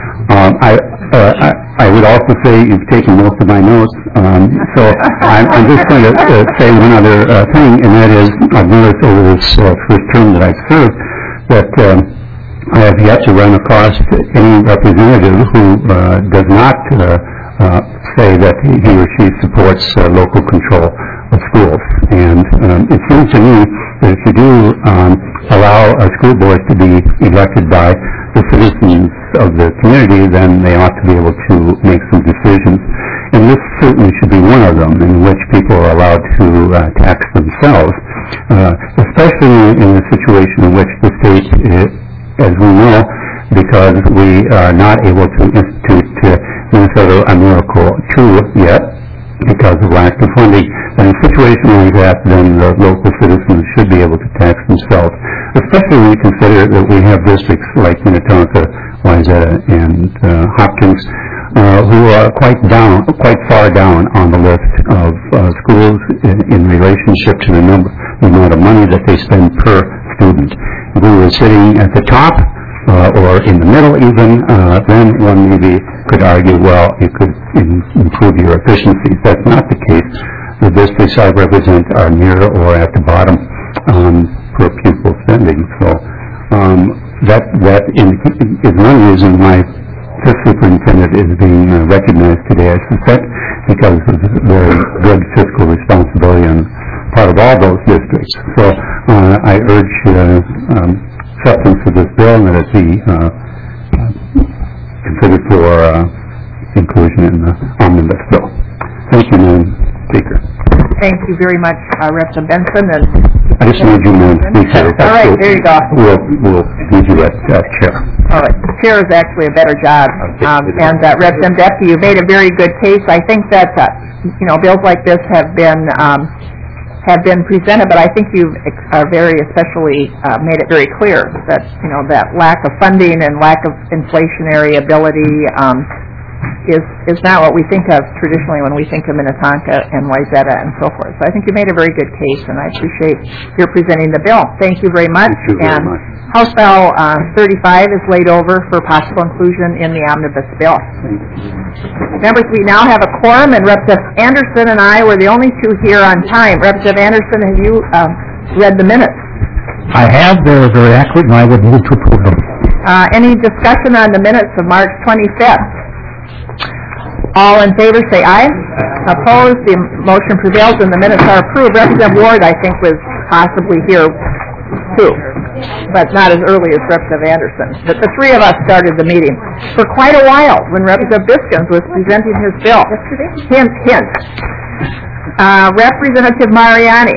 Speaker 4: I would also say you've taken most of my notes, so I'm just going to say one other thing, and that is I've noticed over this first term that I've served that I have yet to run across any representative who does not say that he or she supports local control of schools. And it seems to me that if you do allow a school board to be elected by the citizens of the community, then they ought to be able to make some decisions. And this certainly should be one of them, in which people are allowed to tax themselves, especially in a situation in which the state, as we know, because we are not able to institute Minnesota Miracle 2 yet, because of lack of funding. And in a situation like that, then the local citizens should be able to tax themselves, especially when you consider that we have districts like Minnetonka, Wayzata, and Hopkins, who are quite far down on the list of schools in relationship to the amount of money that they spend per student. If we were sitting at the top, or in the middle even, then one maybe could argue, well, you could improve your efficiencies. That's not the case. The districts I represent are near or at the bottom per pupil spending. So that is one reason why this superintendent is being recognized today, I suspect, because of very good fiscal responsibility on part of all those districts. So I urge acceptance of this bill and that it be considered for inclusion in the omnibus bill. Thank you, Madam Speaker.
Speaker 1: Thank you very much, Representative Benson. And
Speaker 4: I just made you Madam Speaker.
Speaker 1: All right, there you go.
Speaker 4: We'll leave you at Chair.
Speaker 1: All right, Chair is actually a better job. And Representative Depke, you made a very good case. I think that bills like this have been presented, but I think you are very especially made it very clear that that lack of funding and lack of inflationary ability is not what we think of traditionally when we think of Minnetonka and Wayzata and so forth. So I think you made a very good case, and I appreciate your presenting the bill. Thank you very much.
Speaker 4: Thank you very much.
Speaker 1: House Bill 35 is laid over for possible inclusion in the omnibus bill. Members, we now have a quorum, and Representative Anderson and I were the only two here on time. Representative Anderson, have you read the minutes?
Speaker 2: I have. They're very accurate, and I would move to approve them.
Speaker 1: Any discussion on the minutes of March 25th? All in favor say aye. Opposed? The motion prevails and the minutes are approved. Representative Ward, I think, was possibly here too, but not as early as Representative Anderson. But the three of us started the meeting for quite a while when Representative Biskins was presenting his bill. Hint, hint. Representative Mariani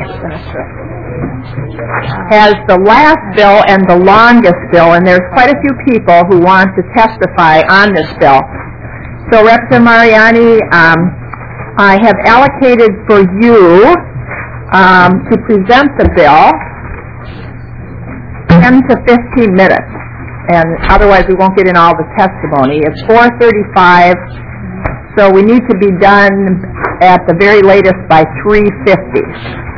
Speaker 1: has the last bill and the longest bill, and there's quite a few people who want to testify on this bill. So, Representative Mariani, I have allocated for you to present the bill 10 to 15 minutes, and otherwise we won't get in all the testimony. It's 4:35, so we need to be done at the very latest by 3:50.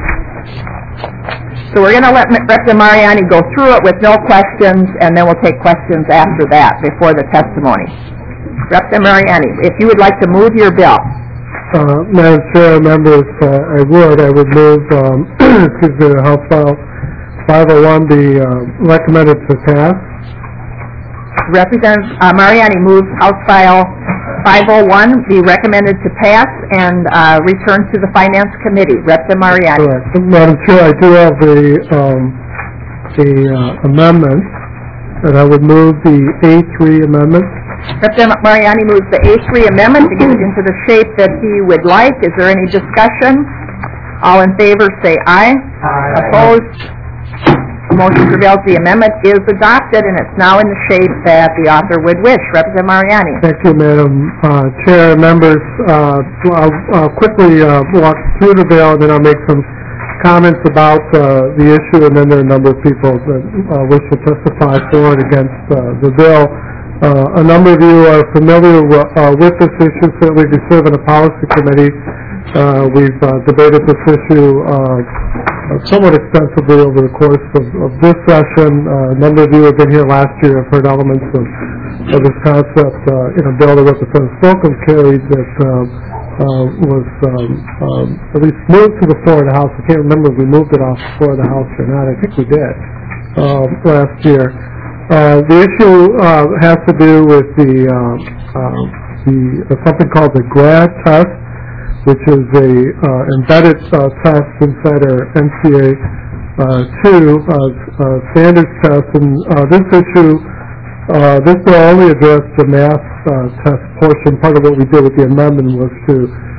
Speaker 1: So we're going to let Representative Mariani go through it with no questions, and then we'll take questions after that before the testimony. Representative Mariani, if you would like to move your bill.
Speaker 12: Madam Chair, members, I would move, the House File 501 be recommended to pass.
Speaker 1: Representative Mariani moves House File 501 be recommended to pass and return to the Finance Committee. Representative Mariani.
Speaker 12: Correct. Madam Chair, I do have the amendment, and I would move the A3 amendment.
Speaker 1: Representative Mariani moves the A3 amendment to get it into the shape that he would like. Is there any discussion? All in favor say aye. Aye. Opposed? Motion prevails. The amendment is adopted, and it's now in the shape that the author would wish. Representative Mariani.
Speaker 12: Thank you, Madam Chair. Members, I'll quickly walk through the bill, and then I'll make some comments about the issue, and then there are a number of people that wish to testify for and against the bill. A number of you are familiar with this issue. Certainly, we serve in a policy committee. We've debated this issue somewhat extensively over the course of this session. A number of you have been here last year. Have heard elements of this concept in a bill that Representative Slocum carried that was at least moved to the floor of the House. I can't remember if we moved it off the floor of the House or not. I think we did last year. The issue has to do with the something called the GRAD test, which is a embedded test inside our NCA 2 standards test. And this issue, this will only address the math test portion. Part of what we did with the amendment was to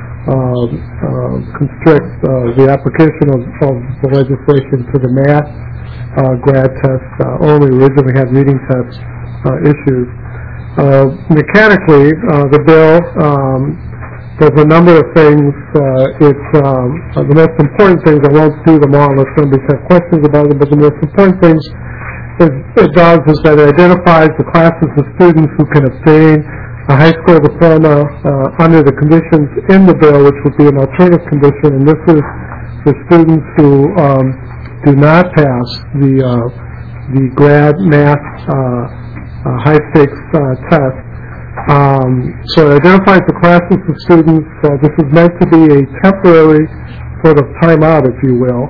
Speaker 12: constrict the application of the legislation to the math grad test only. Originally had reading test issues. Mechanically, the bill There's a number of things. The most important things, I won't do them all unless somebody has questions about them, but the most important things it does is that it identifies the classes of students who can obtain a high school diploma under the conditions in the bill, which would be an alternative condition, and this is for students who do not pass the grad math high stakes test. So it identifies the classes of students. This is meant to be a temporary sort of timeout, if you will,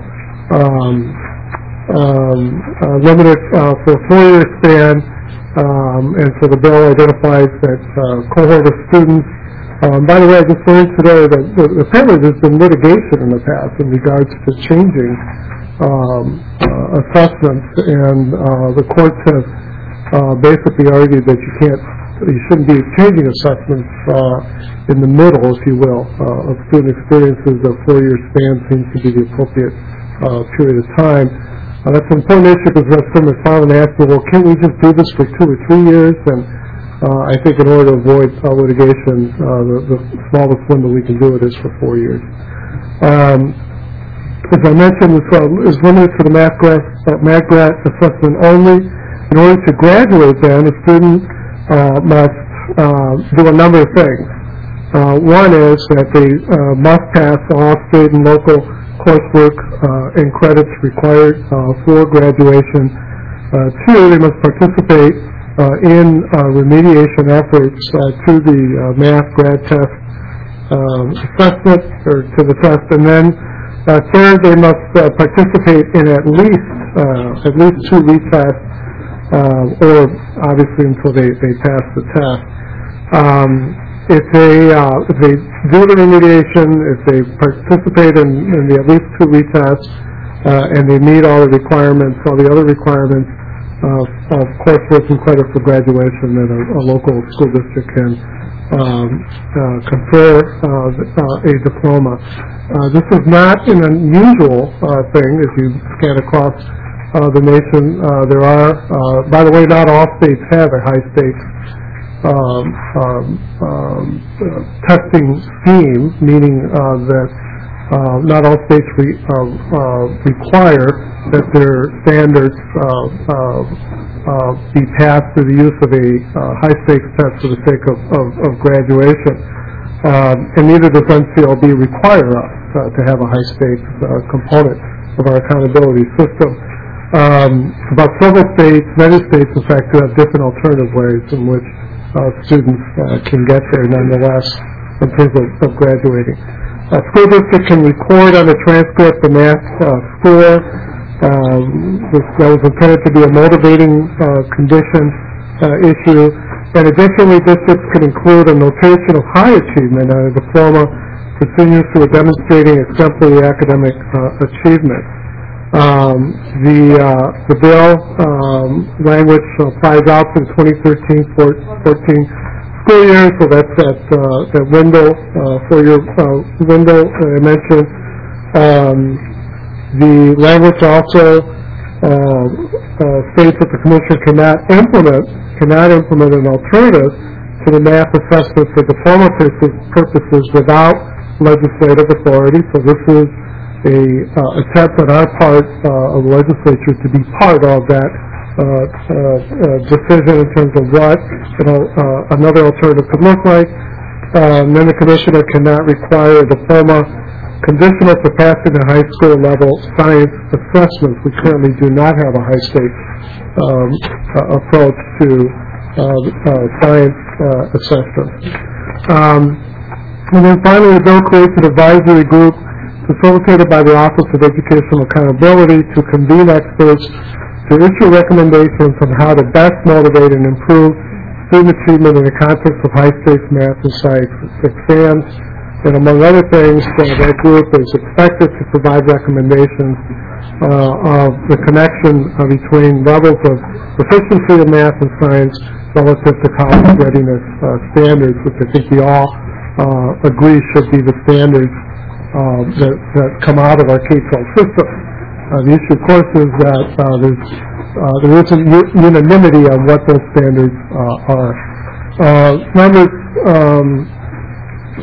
Speaker 12: limited for a 4-year span, and so the bill identifies that cohort of students. By the way, I just learned today that apparently there's been litigation in the past in regards to changing assessments, and the courts have basically argued that you shouldn't be changing assessments in the middle, if you will, of student experiences. A 4-year span seems to be the appropriate period of time. That's an important issue because someone filed and asked me, well, can't we just do this for 2 or 3 years? And I think in order to avoid litigation, the smallest window we can do it is for 4 years. As I mentioned, this is limited to the math grant assessment only. In order to graduate, then, a student must do a number of things. One is that they must pass all state and local coursework and credits required for graduation. 2, they must participate in remediation efforts to the math grad test assessment, or to the test, and then 3rd, they must participate in at least 2 retests, or obviously until they pass the test. If they do the remediation, if they participate in the at least 2 retests, and they meet all the requirements, all the other requirements of coursework and credit for graduation, then a local school district can confer a diploma. This is not an unusual thing. If you scan across the nation, there are, by the way, not all states have a high stakes testing scheme, meaning that not all states require that their standards be passed through the use of a high stakes test for the sake of graduation. And neither does NCLB require us to have a high stakes component of our accountability system. About several states, many states in fact, do have different alternative ways in which students can get there nonetheless in terms of graduating. A school district can record on the transcript the math score. That was intended to be a motivating condition issue. And additionally, districts can include a notation of high achievement on a diploma for seniors who are demonstrating exemplary academic achievement. The bill language applies out to the 2013-14 school year, so that's that window, 4-year window I mentioned. The language also states that the Commission cannot implement an alternative to the math assessment for diploma purposes without legislative authority. So this is a attempt on our part of the legislature to be part of that decision in terms of what another alternative could look like. Then the Commissioner cannot require a diploma conditional for passing the high school level science assessments. We currently do not have a high stakes approach to science assessment. And then finally, the bill creates an advisory group facilitated by the Office of Educational Accountability to convene experts to issue recommendations on how to best motivate and improve student achievement in the context of high-stakes math and science exams. And among other things, that group is expected to provide recommendations of the connection between levels of proficiency in math and science relative to college readiness standards, which I think we all agree should be the standards that come out of our K-12 system. The issue, of course, is that there isn't unanimity on what those standards are. Members,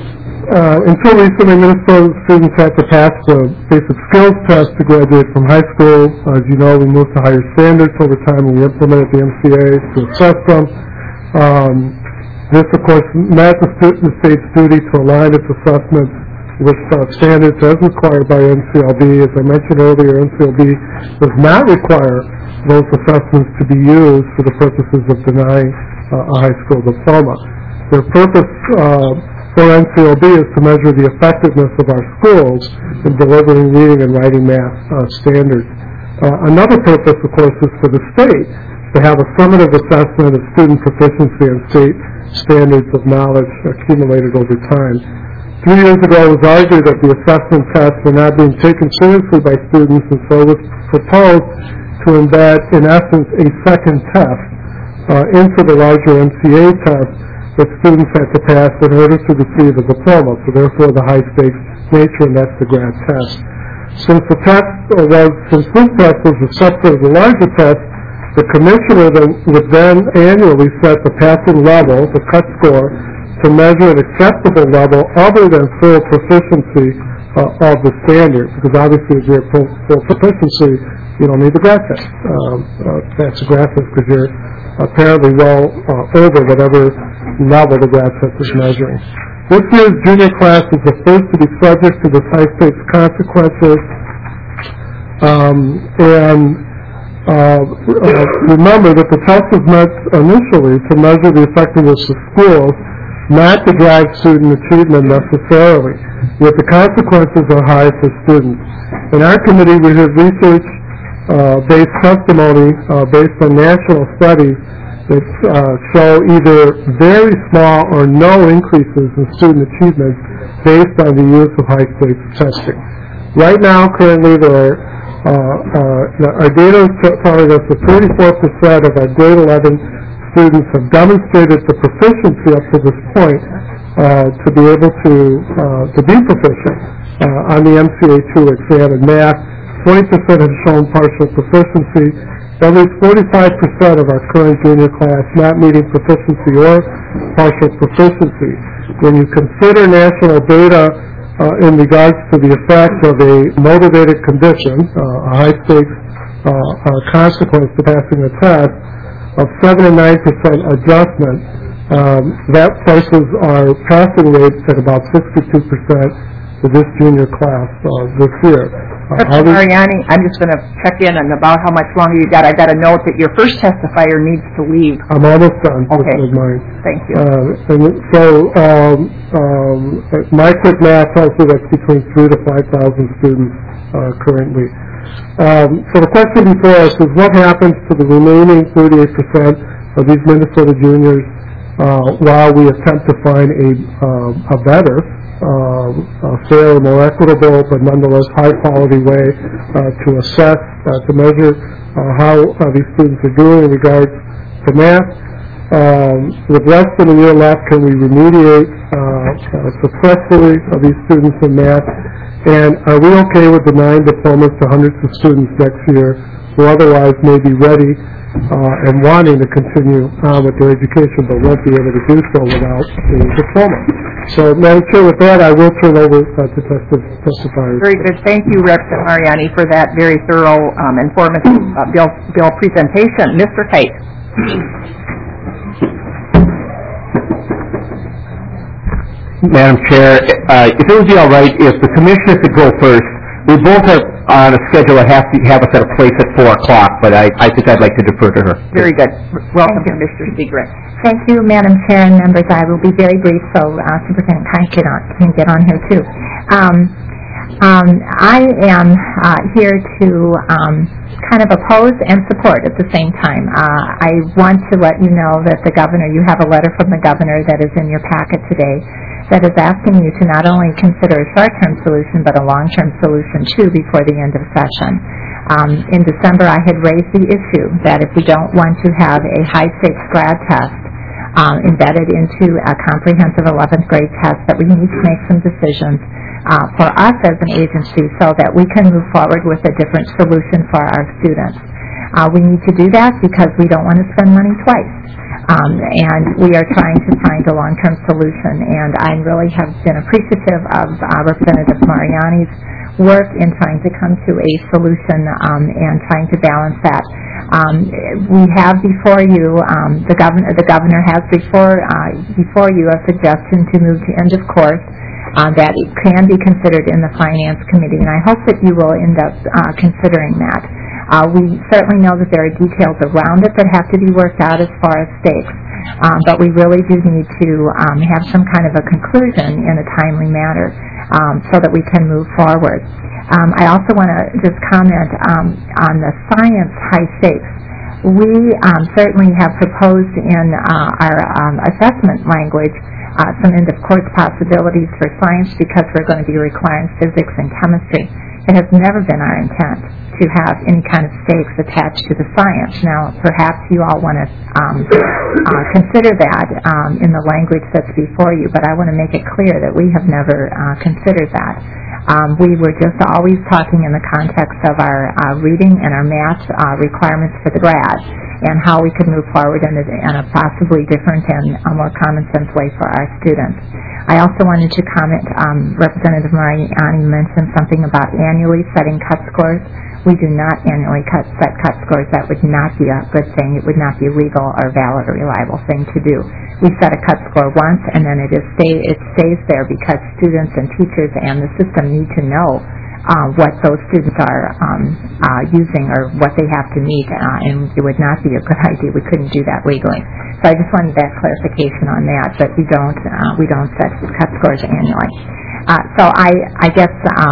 Speaker 12: Until recently, Minnesota students had to pass the basic skills test to graduate from high school. As you know, we moved to higher standards over time when we implemented the MCA to assess them. This, of course, met the state's duty to align its assessments with standards as required by NCLB. As I mentioned earlier, NCLB does not require those assessments to be used for the purposes of denying a high school diploma. Their purpose for NCLB is to measure the effectiveness of our schools in delivering reading and writing math standards. Another purpose, of course, is for the state to have a summative assessment of student proficiency and state standards of knowledge accumulated over time. 3 years ago, it was argued that the assessment tests were not being taken seriously by students, and so it was proposed to embed, in essence, a second test into the larger MCA test that students had to pass in order to receive a diploma, so therefore the high-stakes nature, and that's the grad test. Since this test was a subset of the larger test, the commissioner would then annually set the passing level, the cut score, to measure an acceptable level other than full proficiency of the standard, because obviously if you're at full proficiency, you don't need the grad test. That's a grad test because you're apparently well over whatever level the grad test is measuring. This year's junior class is the first to be subject to the high-stakes consequences, remember that the test was meant initially to measure the effectiveness of schools, not to drive student achievement necessarily, yet the consequences are high for students. In our committee, we have research-based testimony based on national studies that show either very small or no increases in student achievement based on the use of high-stakes testing. Right now, currently, our data is telling us that 34% of our grade 11 students have demonstrated the proficiency up to this point to be able to be proficient on the MCA2 exam in math. 20% have shown partial proficiency. That leaves 45% of our current junior class not meeting proficiency or partial proficiency. When you consider national data in regards to the effect of a motivated condition, a high-stakes consequence to passing the test, of 7 and 9% adjustment, that places our passing rate at about 62% for this junior class this year.
Speaker 1: Mariani, I'm just going to check in on about how much longer you got. I got a note that your first testifier needs to leave.
Speaker 12: I'm almost done.
Speaker 1: Okay.
Speaker 12: With mine.
Speaker 1: Thank you.
Speaker 12: And so my quick math tells me that's between 3,000 to 5,000 students currently. So the question before us is what happens to the remaining 38% of these Minnesota juniors while we attempt to find a better, fair, more equitable, but nonetheless high-quality way to assess, to measure how these students are doing in regards to math. With less than a year left, can we remediate successfully these students in math? And are we okay with denying diplomas to hundreds of students next year who otherwise may be ready and wanting to continue on with their education but won't be able to do so without a diploma? So, Madam Chair, with that, I will turn over to testifiers.
Speaker 1: Very good. Thank you, Rep. Mariani, for that very thorough, informative bill presentation. Mr. Kite.
Speaker 13: Madam Chair, if it would be all right if the commissioner could go first. We both are on a schedule that have us at a place at 4 o'clock, but I think I'd like to defer to her.
Speaker 1: Very good. Welcome, Mr. Segrist.
Speaker 14: Thank you, Madam Chair and members. I will be very brief so Superintendent Kite can get on here too. I am here to kind of oppose and support at the same time. I want to let you know that you have a letter from the governor that is in your packet today that is asking you to not only consider a short-term solution but a long-term solution too before the end of session. In December I had raised the issue that if we don't want to have a high-stakes grad test embedded into a comprehensive 11th grade test, that we need to make some decisions for us as an agency so that we can move forward with a different solution for our students. We need to do that because we don't want to spend money twice. And we are trying to find a long-term solution, and I really have been appreciative of Representative Mariani's work in trying to come to a solution and trying to balance that. We have before you, the governor has before you a suggestion to move to end of course that it can be considered in the Finance Committee, and I hope that you will end up considering that. We certainly know that there are details around it that have to be worked out as far as stakes, but we really do need to have some kind of a conclusion in a timely manner so that we can move forward. I also want to just comment on the science high stakes. We certainly have proposed in our assessment language some end-of-course possibilities for science because we're going to be requiring physics and chemistry. It has never been our intent to have any kind of stakes attached to the science. Now, perhaps you all want to consider that in the language that's before you, but I want to make it clear that we have never considered that. We were just always talking in the context of our reading and our math requirements for the grad and how we could move forward in a possibly different and a more common sense way for our students. I also wanted to comment, Representative Mariani mentioned something about annually setting cut scores. We do not annually set cut scores. That would not be a good thing. It would not be a legal or valid or reliable thing to do. We set a cut score once, and then it stays there because students and teachers and the system need to know what those students are using or what they have to meet, and it would not be a good idea. We couldn't do that legally. So I just wanted that clarification on that we don't set cut scores annually. So I guess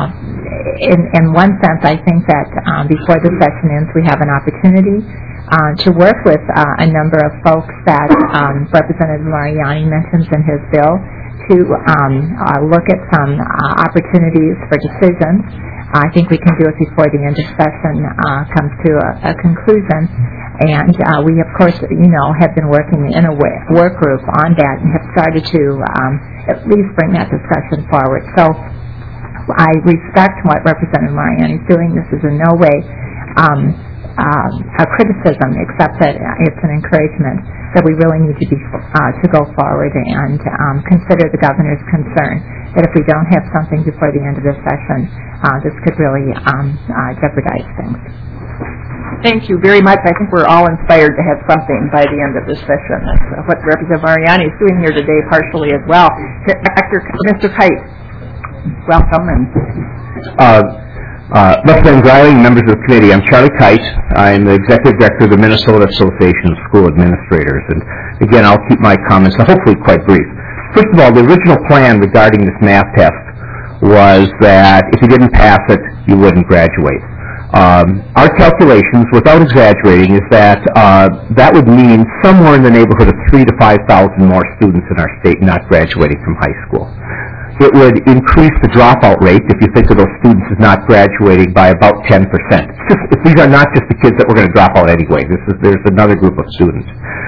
Speaker 14: in one sense, I think that before the session ends, we have an opportunity to work with a number of folks that Representative Mariani mentions in his bill to look at some opportunities for decisions. I think we can do it before the end of session comes to a conclusion. And we, of course, have been working in a work group on that and have started to at least bring that discussion forward. So I respect what Representative Mariani is doing. This is in no way a criticism, except that it's an encouragement that we really need to go forward and consider the governor's concern that if we don't have something before the end of the session, this could really jeopardize things.
Speaker 1: Thank you very much. I think we're all inspired to have something by the end of this session. That's what Representative Mariani is doing here today, partially as well. Mr. Kite, welcome.
Speaker 13: Representative Riley, members of the committee, I'm Charlie Kite. I'm the Executive Director of the Minnesota Association of School Administrators. And again, I'll keep my comments hopefully quite brief. First of all, the original plan regarding this math test was that if you didn't pass it, you wouldn't graduate. Our calculations, without exaggerating, is that that would mean somewhere in the neighborhood of 3,000 to 5,000 more students in our state not graduating from high school. It would increase the dropout rate, if you think of those students as not graduating, by about 10%. These are not just the kids that were going to drop out anyway. There's another group of students.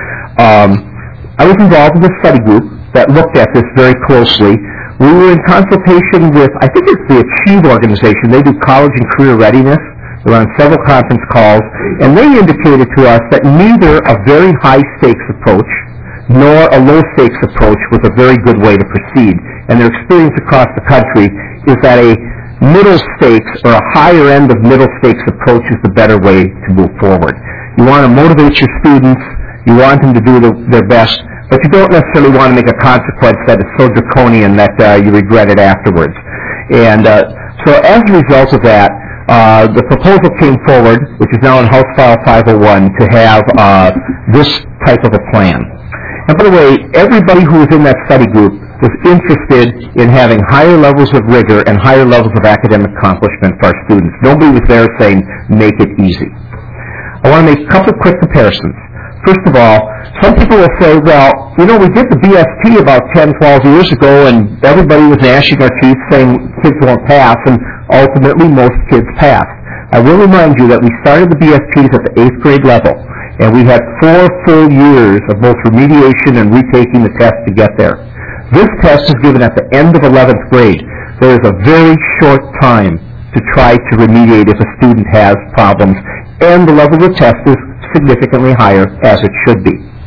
Speaker 13: I was involved in a study group that looked at this very closely. We were in consultation with, I think it's the Achieve organization. They do college and career readiness. We were on several conference calls, and they indicated to us that neither a very high-stakes approach nor a low-stakes approach was a very good way to proceed. And their experience across the country is that a middle stakes or a higher end of middle stakes approach is the better way to move forward. You want to motivate your students, you want them to do their best, but you don't necessarily want to make a consequence that is so draconian that you regret it afterwards. And so as a result of that, the proposal came forward, which is now in House File 501, to have this type of a plan. And by the way, everybody who was in that study group was interested in having higher levels of rigor and higher levels of academic accomplishment for our students. Nobody was there saying, make it easy. I want to make a couple of quick comparisons. First of all, some people will say, well, we did the BST about 10, 12 years ago, and everybody was gnashing their teeth saying kids won't pass, and ultimately most kids passed. I will remind you that we started the BSTs at the 8th grade level, and we had 4 full years of both remediation and retaking the test to get there. This test is given at the end of 11th grade. There is a very short time to try to remediate if a student has problems, and the level of the test is significantly higher, as it should be.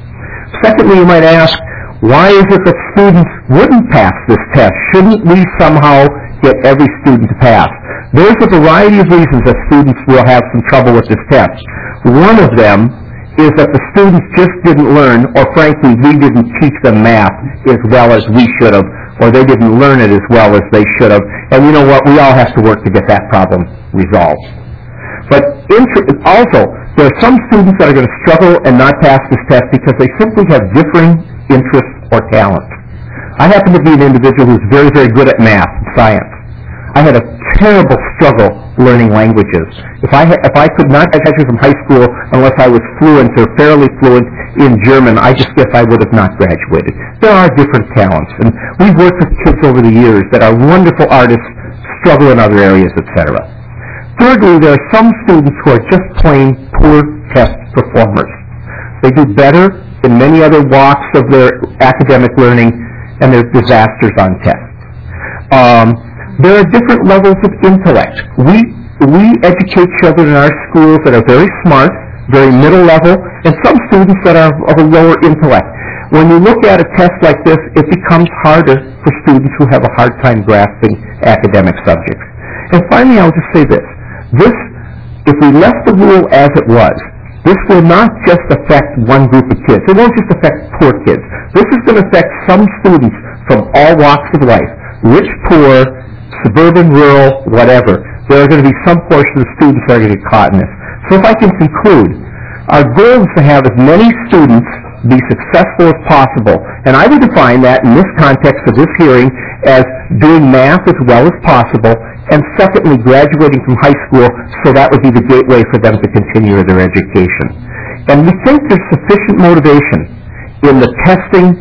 Speaker 13: Secondly, you might ask, why is it that students wouldn't pass this test? Shouldn't we somehow get every student to pass? There's a variety of reasons that students will have some trouble with this test. One of them is that the students just didn't learn, or frankly, we didn't teach them math as well as we should have, or they didn't learn it as well as they should have. And you know what? We all have to work to get that problem resolved. But also, there are some students that are going to struggle and not pass this test because they simply have differing interests or talents. I happen to be an individual who's very, very good at math and science. I had a terrible struggle learning languages. If I could not graduate from high school unless I was fluent or fairly fluent in German, I just guess I would have not graduated. There are different talents, and we've worked with kids over the years that are wonderful artists, struggle in other areas, etc. Thirdly, there are some students who are just plain poor test performers. They do better in many other walks of their academic learning, and they're disasters on tests. There are different levels of intellect. We educate children in our schools that are very smart, very middle level, and some students that are of a lower intellect. When you look at a test like this, it becomes harder for students who have a hard time grasping academic subjects. And finally, I'll just say this. If we left the rule as it was, this will not just affect one group of kids. It won't just affect poor kids. This is going to affect some students from all walks of life, rich, poor, suburban, rural, whatever. There are going to be some portion of students that are going to get caught in this. So if I can conclude, our goal is to have as many students be successful as possible. And I would define that in this context of this hearing as doing math as well as possible, and secondly, graduating from high school, so that would be the gateway for them to continue their education. And we think there's sufficient motivation in the testing,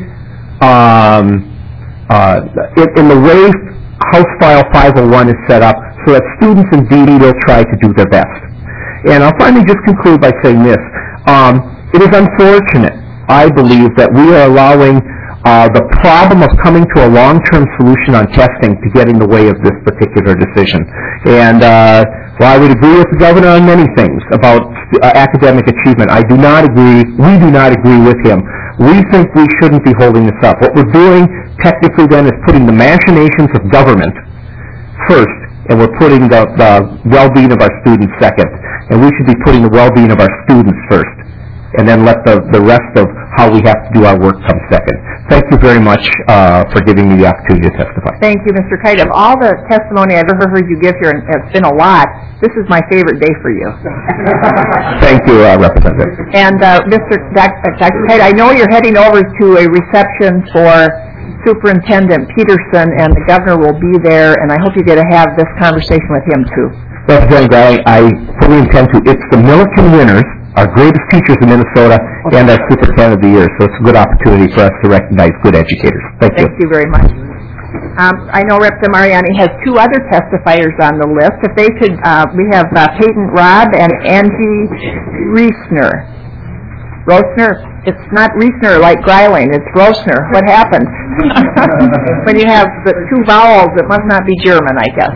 Speaker 13: in the way House File 501 is set up, so that students indeed will try to do their best. And I'll finally just conclude by saying this. It is unfortunate, I believe, that we are allowing the problem of coming to a long-term solution on testing to get in the way of this particular decision. And while I would agree with the governor on many things about academic achievement, we do not agree with him. We think we shouldn't be holding this up. What we're doing technically then is putting the machinations of government first, and we're putting the well-being of our students second. And we should be putting the well-being of our students first, and then let the rest of how we have to do our work come second. Thank you very much for giving me the opportunity to testify.
Speaker 1: Thank you, Mr. Kite. Of all the testimony I've ever heard you give here, and it's been a lot, this is my favorite day for you.
Speaker 13: Thank you, Representative.
Speaker 1: And Dr. Kite, I know you're heading over to a reception for Superintendent Peterson, and the governor will be there, and I hope you get to have this conversation with him, too.
Speaker 13: Representative, I fully intend to. It's the Milliken winners, our greatest teachers in Minnesota, and our Superintendent of the Year, so it's a good opportunity for us to recognize good educators. Thank you.
Speaker 1: Thank you very much. I know Rep. Mariani has two other testifiers on the list. If they could, we have Peyton Robb and Angie Reisner. Rosner? It's not Reisner like Greiling, it's Rosner. What happened? When you have the two vowels, it must not be German, I guess.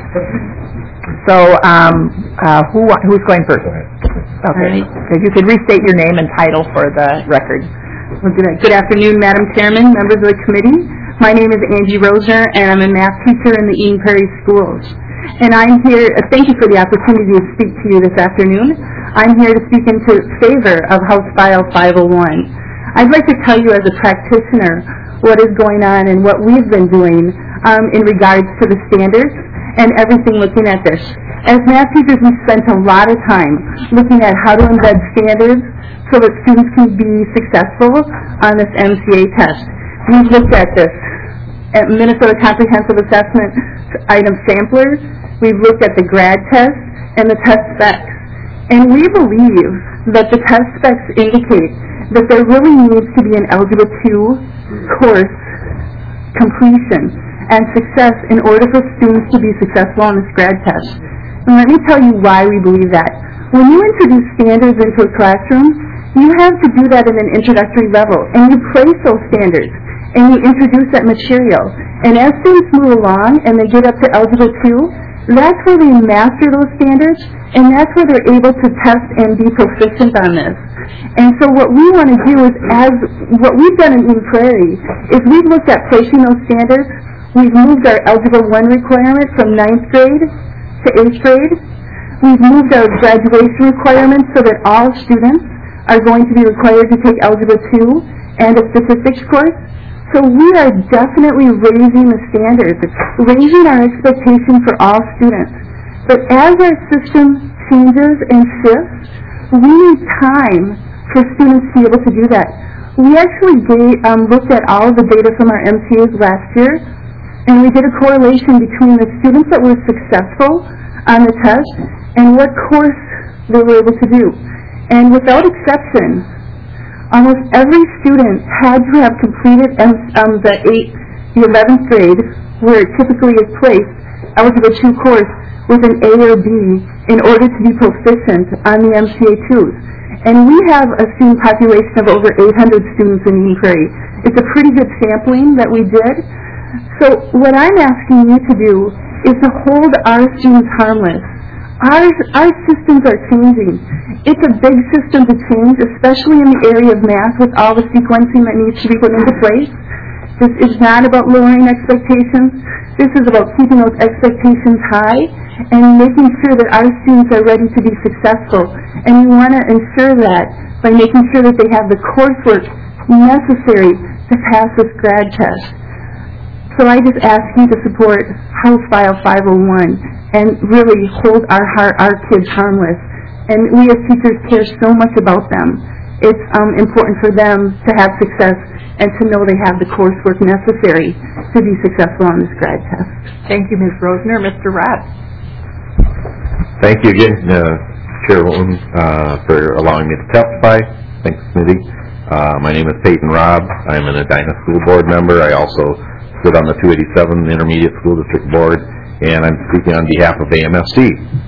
Speaker 1: So, who's going first? Okay. If you could restate your name and title for the record.
Speaker 15: Well, good afternoon, Madam Chairman, members of the committee. My name is Angie Rosner, and I'm a math teacher in the Eden Prairie Schools. And I'm here, thank you for the opportunity to speak to you this afternoon. I'm here to speak in favor of House File 501. I'd like to tell you as a practitioner what is going on and what we've been doing in regards to the standards and everything looking at this. As math teachers, we spent a lot of time looking at how to embed standards so that students can be successful on this MCA test. We've looked at this at Minnesota Comprehensive Assessment item samplers. We've looked at the grad test and the test specs. And we believe that the test specs indicate that there really needs to be an Algebra 2 course completion and success in order for students to be successful on this grad test. And let me tell you why we believe that. When you introduce standards into a classroom, you have to do that at an introductory level, and you place those standards, and you introduce that material. And as students move along and they get up to Algebra 2, that's where they master those standards, and that's where they're able to test and be proficient on this. And so what we want to do is, what we've done in Eden Prairie, is we've looked at placing those standards. We've moved our Algebra 1 requirement from 9th grade to 8th grade. We've moved our graduation requirements so that all students are going to be required to take Algebra 2 and a statistics course. So we are definitely raising the standards, raising our expectation for all students. But as our system changes and shifts, we need time for students to be able to do that. We actually looked at all of the data from our MTAs last year, and we did a correlation between the students that were successful on the test and what course they were able to do. And without exception, almost every student had to have completed the 11th grade, where it typically is placed, Algebra 2 course with an A or B in order to be proficient on the MCA2s. And we have a student population of over 800 students in Eden Prairie. It's a pretty good sampling that we did. So what I'm asking you to do is to hold our students harmless. Our systems are changing. It's a big system to change, especially in the area of math with all the sequencing that needs to be put into place. This is not about lowering expectations. This is about keeping those expectations high and making sure that our students are ready to be successful. And we want to ensure that by making sure that they have the coursework necessary to pass this grad test. So I just ask you to support House File 501 and really hold our kids harmless. And we as teachers care so much about them. It's important for them to have success and to know they have the coursework necessary to be successful on this grad test.
Speaker 1: Thank you, Ms. Rosner. Mr. Rott.
Speaker 16: Thank you again, Chairwoman, for allowing me to testify. Thanks, committee. My name is Peyton Robb. I'm an Edina School Board member. I also sit on the 287 Intermediate School District Board, and I'm speaking on behalf of AMSD.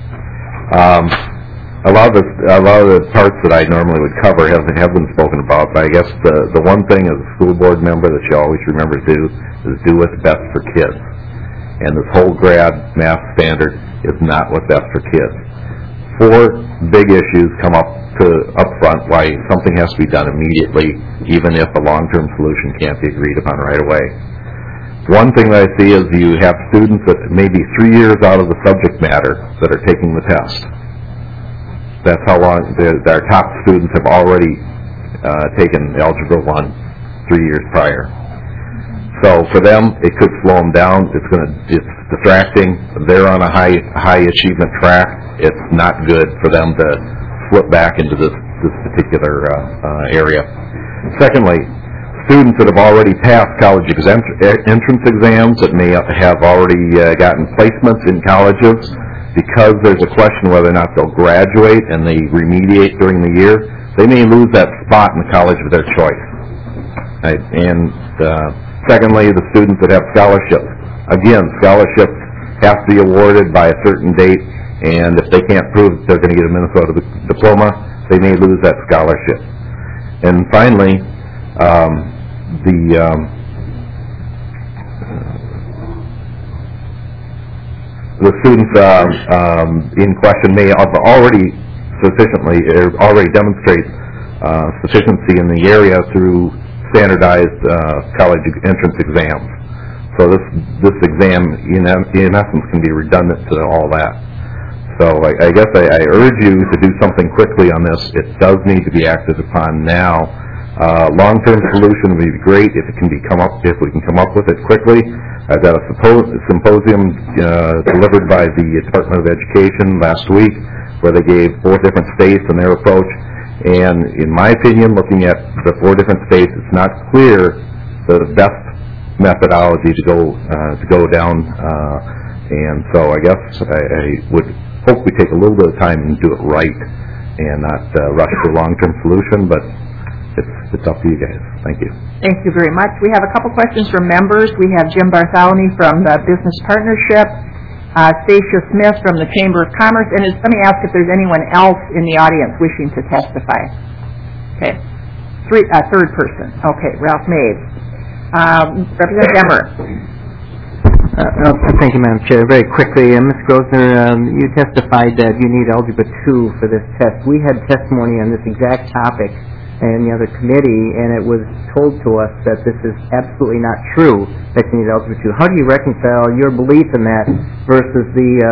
Speaker 16: A lot of the parts that I normally would cover have been spoken about, but I guess the one thing as a school board member that you always remember to do is do what's best for kids. And this whole grad math standard is not what's best for kids. 4 big issues come up front why something has to be done immediately, even if a long-term solution can't be agreed upon right away. One thing that I see is you have students that may be 3 years out of the subject matter that are taking the test. That's how long our top students have already taken Algebra 1 3 years prior. So for them, it could slow them down. It's distracting. They're on a high achievement track. It's not good for them to slip back into this particular area. Secondly, students that have already passed college entrance exams, that may have already gotten placements in colleges, because there's a question whether or not they'll graduate and they remediate during the year, they may lose that spot in the college of their choice. Right? And secondly, the students that have scholarships. Again, scholarships have to be awarded by a certain date, and if they can't prove that they're going to get a Minnesota diploma, they may lose that scholarship. And finally, the students in question may have already demonstrate sufficiency in the area through standardized college entrance exams. So this exam, in essence, can be redundant to all that. So I guess I urge you to do something quickly on this. It does need to be acted upon now. Long-term solution would be great if we can come up with it quickly. I've got a symposium delivered by the Department of Education last week, where they gave 4 different states and their approach. And in my opinion, looking at the 4 different states, it's not clear the best methodology to go down. And so I guess I would hope we take a little bit of time and do it right, and not rush to a long-term solution. But it's up to you guys. Thank you.
Speaker 1: Thank you very much. We have a couple questions from members. We have Jim Bartholomew from the Business Partnership, Stacia Smith from the Chamber of Commerce, and let me ask if there's anyone else in the audience wishing to testify. Okay. Third person. Okay, Ralph Mays. Representative Emmer.
Speaker 17: Thank you, Madam Chair. Very quickly, Ms. Grosner, you testified that you need Algebra 2 for this test. We had testimony on this exact topic in the other committee, and it was told to us that this is absolutely not true, that you need Algebra 2. How do you reconcile your belief in that versus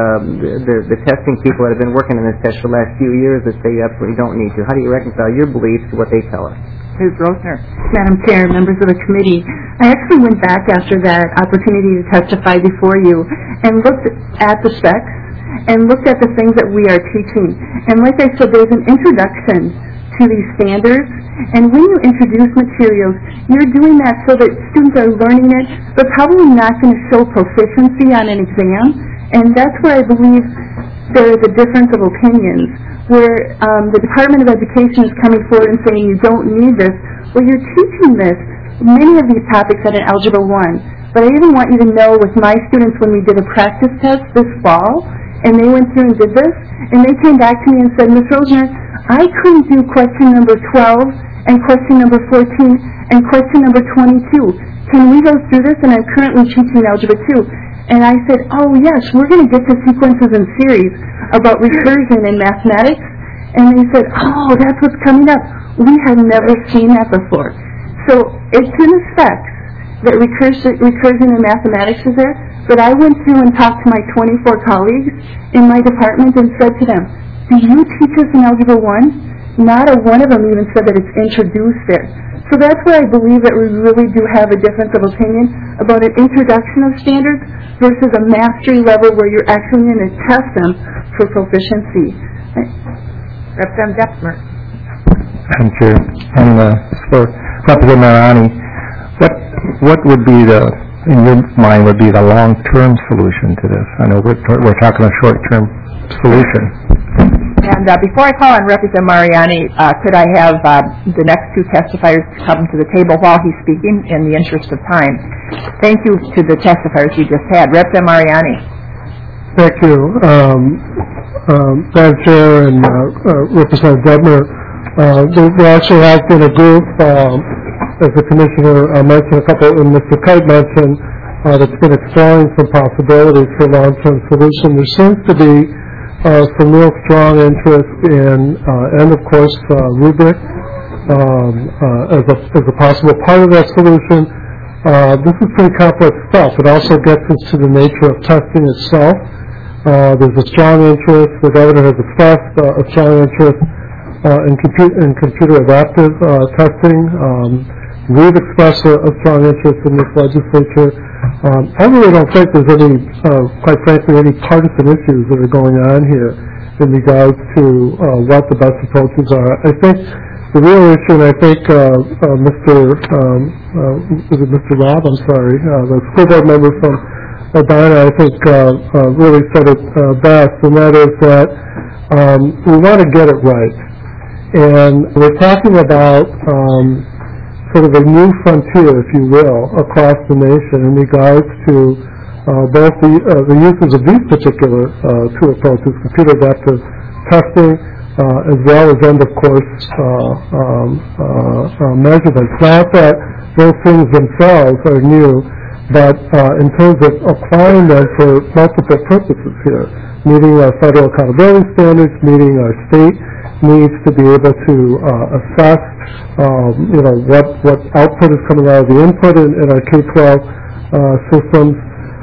Speaker 17: the testing people that have been working on this test for the last few years that say you absolutely don't need to? How do you reconcile your belief to what they tell us?
Speaker 15: Ms. Rosner. Madam Chair, members of the committee, I actually went back after that opportunity to testify before you and looked at the specs and looked at the things that we are teaching. And like I said, there's an introduction to these standards, and when you introduce materials, you're doing that so that students are learning it. They're probably not going to show proficiency on an exam, and that's where I believe there is a difference of opinions, where the Department of Education is coming forward and saying you don't need this. Well, you're teaching this, many of these topics at an Algebra 1, but I even want you to know with my students when we did a practice test this fall, and they went through and did this, and they came back to me and said, Ms. Rosner, I couldn't do question number 12 and question number 14 and question number 22. Can we go through this? And I'm currently teaching Algebra 2. And I said, oh yes, we're going to get to sequences and series about recursion in mathematics. And they said, oh, that's what's coming up. We have never seen that before. So it's in the specs that recursion in mathematics is there. But I went through and talked to my 24 colleagues in my department and said to them, do you teach us in Algebra 1? Not a one of them even said that it's introduced there. So that's where I believe that we really do have a difference of opinion about an introduction of standards versus a mastery level where you're actually going to test them for proficiency.
Speaker 5: Representative Deppmer.
Speaker 10: Madam Chair, and for Representative Mariani, what would be in your mind, would be the long-term solution to this? I know we're talking a short-term solution.
Speaker 1: And before I call on Representative Mariani, could I have the next two testifiers come to the table while he's speaking in the interest of time? Thank you to the testifiers you just had. Representative Mariani.
Speaker 12: Thank you. Madam Chair and Representative Deppmer, there actually has been a group, as the Commissioner mentioned, a couple, and Mr. Kite mentioned, that's been exploring some possibilities for long-term solution. There seems to be some real strong interest in end-of-course rubric as a possible part of that solution. This is pretty complex stuff. It also gets into the nature of testing itself. There's a strong interest, the Governor has expressed a strong interest in computer adaptive testing. We've expressed a strong interest in this legislature. I really don't think there's any, quite frankly, any partisan issues that are going on here in regards to what the best approaches are. I think the real issue, and I think Mr. Robb, I'm sorry, the school board member from Edina, I think really said it best, and that is that we want to get it right. And we're talking about sort of a new frontier, if you will, across the nation in regards to both the uses of these particular two approaches, computer adaptive testing, as well as end-of-course measurements. Not that those things themselves are new, but in terms of applying them for multiple purposes here, meeting our federal accountability standards, meeting our state needs to be able to assess, what output is coming out of the input in our K-12 systems,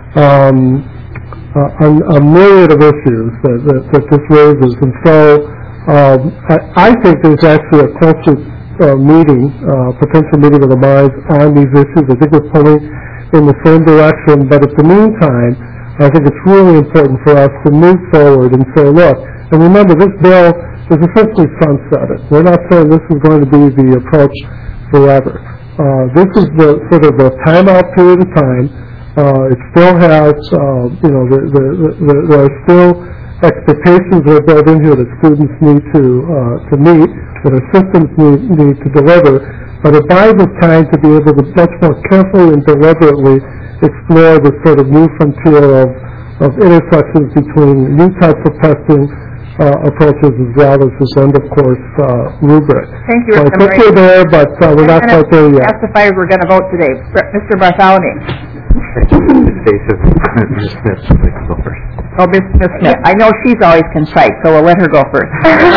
Speaker 12: a myriad of issues that this raises. And so I think there's actually a closer potential meeting of the minds on these issues. I think we're pulling in the same direction, but at the meantime, I think it's really important for us to move forward and say, look, and remember, this bill is essentially sunsetted. We're not saying this is going to be the approach forever. This is the sort of the timeout period of time. It still has, there are still expectations that are built in here that students need to meet, that our systems need to deliver. But it buys us time to be able to much more carefully and deliberately explore this sort of new frontier of intersections between new types of testing approaches as well as this end-of-course rubric.
Speaker 1: Thank you,
Speaker 12: so I think we're there, but we're not quite there yet.
Speaker 1: Testifiers we're going to vote today. Mr. Bartholomew.
Speaker 18: Ms. Basis, Ms. Smith, would like to go first.
Speaker 1: Oh, Ms. Smith. I know she's always concise, so we'll let her go first.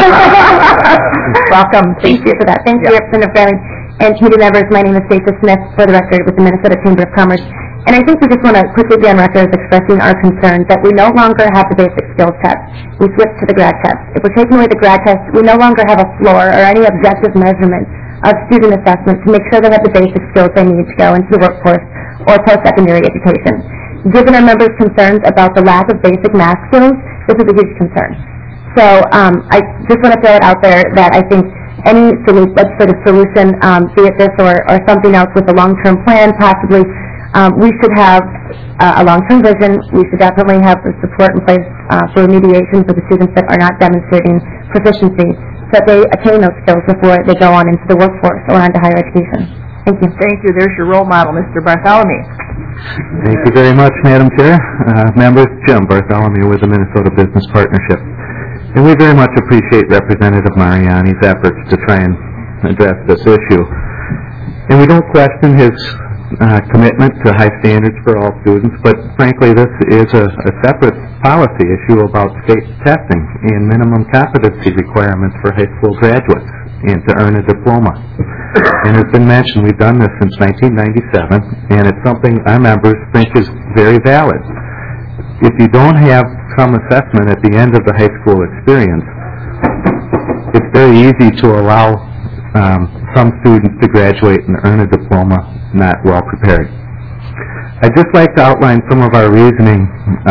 Speaker 1: Welcome.
Speaker 19: Thank you for that. Thank you, Representative Fairley. And committee members, my name is Stacey Smith, for the record, with the Minnesota Chamber of Commerce. And I think we just want to quickly be on record as expressing our concern that we no longer have the basic skills test. We switched to the grad test. If we're taking away the grad test, we no longer have a floor or any objective measurement of student assessment to make sure they have the basic skills they need to go into the workforce or post-secondary education. Given our members' concerns about the lack of basic math skills, this is a huge concern. So I just want to throw it out there that I think any legislative solution, be it this or something else with a long-term plan, possibly, we should have a long-term vision. We should definitely have the support in place for remediation for the students that are not demonstrating proficiency, so that they attain those skills before they go on into the workforce or onto higher education. Thank you.
Speaker 1: Thank you. There's your role model, Mr. Bartholomew.
Speaker 18: Thank you very much, Madam Chair. Members, Jim Bartholomew with the Minnesota Business Partnership. And we very much appreciate Representative Mariani's efforts to try and address this issue. And we don't question his commitment to high standards for all students, but frankly this is a separate policy issue about state testing and minimum competency requirements for high school graduates and to earn a diploma. And as been mentioned, we've done this since 1997, and it's something our members think is very valid. If you don't have some assessment at the end of the high school experience, it's very easy to allow some students to graduate and earn a diploma not well prepared. I'd just like to outline some of our reasoning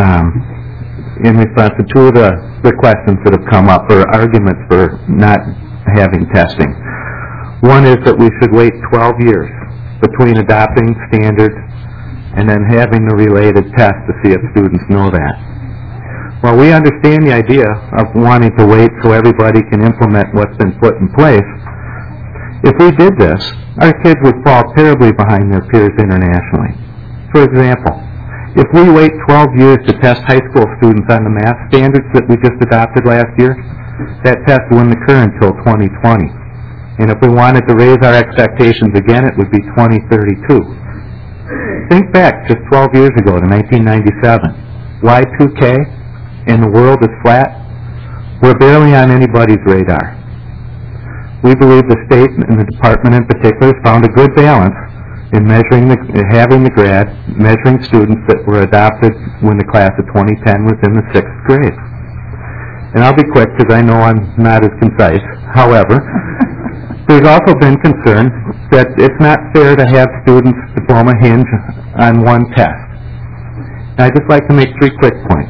Speaker 18: in response to two of the questions that have come up, or arguments for not having testing. One is that we should wait 12 years between adopting standards and then having the related test to see if students know that. While we understand the idea of wanting to wait so everybody can implement what's been put in place, if we did this, our kids would fall terribly behind their peers internationally. For example, if we wait 12 years to test high school students on the math standards that we just adopted last year, that test wouldn't occur until 2020. And if we wanted to raise our expectations again, it would be 2032. Think back just 12 years ago to 1997. Y2K and the world is flat. We're barely on anybody's radar. We believe the state and the department in particular has found a good balance in measuring having the grad, measuring students that were adopted when the class of 2010 was in the 6th grade. And I'll be quick because I know I'm not as concise. However, there's also been concern that it's not fair to have students' diploma hinge on one test. And I'd just like to make 3 quick points.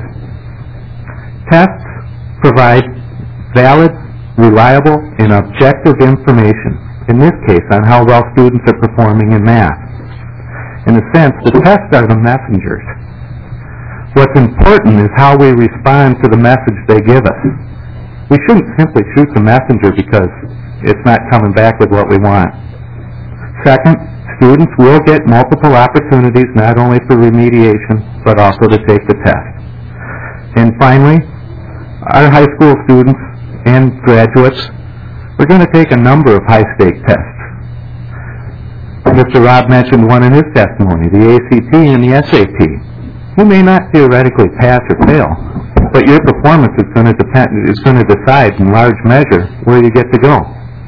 Speaker 18: Tests provide valid, reliable, and objective information, in this case on how well students are performing in math. In a sense, the tests are the messengers. What's important is how we respond to the message they give us. We shouldn't simply shoot the messenger because it's not coming back with what we want. Second, students will get multiple opportunities not only for remediation, but also to take the test. And finally, our high school students and graduates, we're going to take a number of high-stake tests. Mr. Robb mentioned one in his testimony, the ACT and the SAT. You may not theoretically pass or fail, but your performance is going to decide in large measure where you get to go.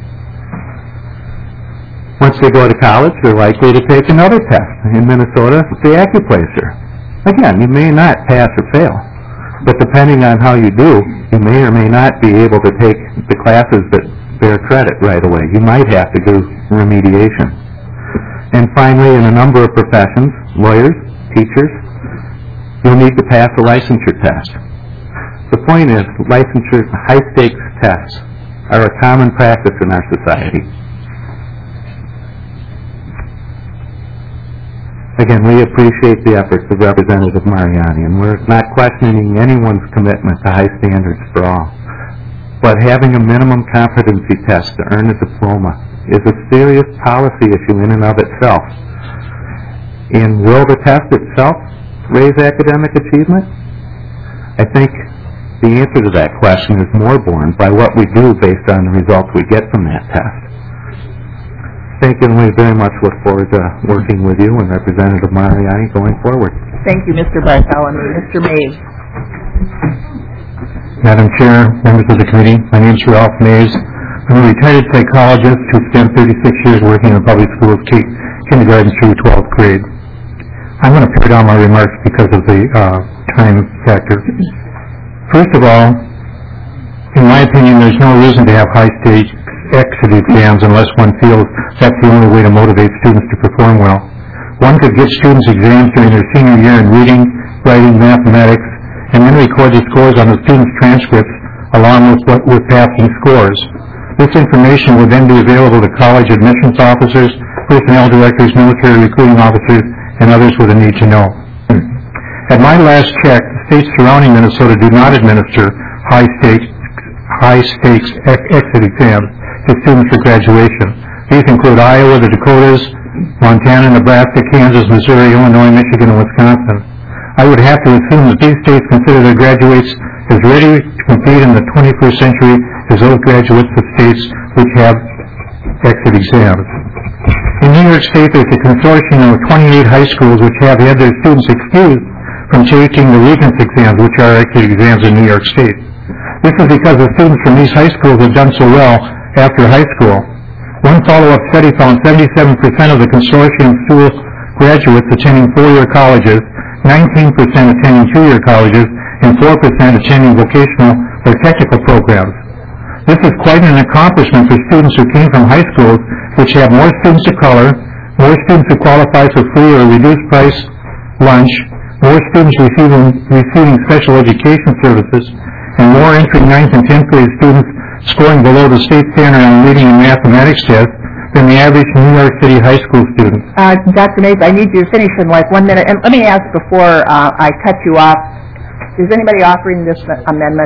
Speaker 18: Once they go to college, they're likely to take another test. In Minnesota, the Accuplacer. Again, you may not pass or fail, but depending on how you do, you may or may not be able to take the classes that bear credit right away. You might have to do remediation. And finally, in a number of professions, lawyers, teachers, you'll need to pass a licensure test. The point is, licensure, high-stakes tests are a common practice in our society. Again, we appreciate the efforts of Representative Mariani, and we're not questioning anyone's commitment to high standards for all. But having a minimum competency test to earn a diploma is a serious policy issue in and of itself. And will the test itself raise academic achievement? I think the answer to that question is more borne by what we do based on the results we get from that test. Thank you, and we very much look forward to working with you and Representative Mariani going forward.
Speaker 1: Thank you, Mr. Bartholomew. Mr. Mays.
Speaker 10: Madam Chair, members of the committee, my name is Ralph Mays. I'm a retired psychologist who spent 36 years working in public schools, kindergarten through 12th grade. I'm going to pare down my remarks because of the time factor. First of all, in my opinion, there's no reason to have high-stage exit exams unless one feels that's the only way to motivate students to perform well. One could give students exams during their senior year in reading, writing, mathematics, and then record the scores on the students' transcripts along with passing scores. This information would then be available to college admissions officers, personnel directors, military recruiting officers, and others with a need to know. At my last check, states surrounding Minnesota do not administer high-stakes exit exams to students for graduation. These include Iowa, the Dakotas, Montana, Nebraska, Kansas, Missouri, Illinois, Michigan, and Wisconsin. I would have to assume that these states consider their graduates as ready to compete in the 21st century as those graduates of states which have exit exams. In New York State, there's a consortium of 28 high schools which have had their students excused from taking the Regents exams, which are exit exams in New York State. This is because the students from these high schools have done so well after high school. One follow-up study found 77% of the consortium school graduates attending four-year colleges, 19% attending two-year colleges, and 4% attending vocational or technical programs. This is quite an accomplishment for students who came from high schools which have more students of color, more students who qualify for free or reduced price lunch, more students receiving special education services, and more entering 9th and 10th grade students scoring below the state standard on reading and mathematics tests than the average New York City high school student.
Speaker 1: Dr. Mays, I need you to finish in like 1 minute. And let me ask before I cut you off, is anybody offering this amendment?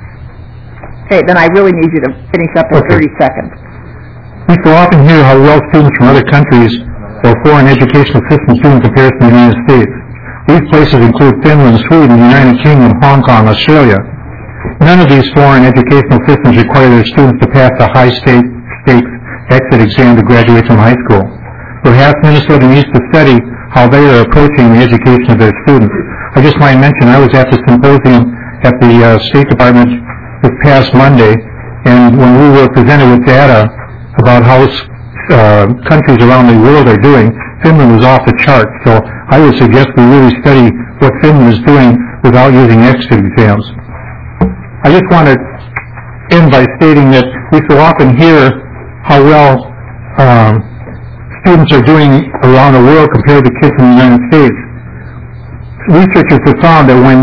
Speaker 1: Okay, then I really need you to finish up in 30 seconds.
Speaker 10: We so often hear how well students from other countries or foreign educational systems do in comparison to the United States. These places include Finland, Sweden, the United Kingdom, Hong Kong, Australia. None of these foreign educational systems require their students to pass a high-stakes exit exam to graduate from high school. Perhaps Minnesota needs to study how they are approaching the education of their students. I just might mention I was at the symposium at the State Department this past Monday, and when we were presented with data about how countries around the world are doing, Finland was off the chart. So I would suggest we really study what Finland is doing without using exit exams. I just want to end by stating that we so often hear how well students are doing around the world compared to kids in the United States. Researchers have found that when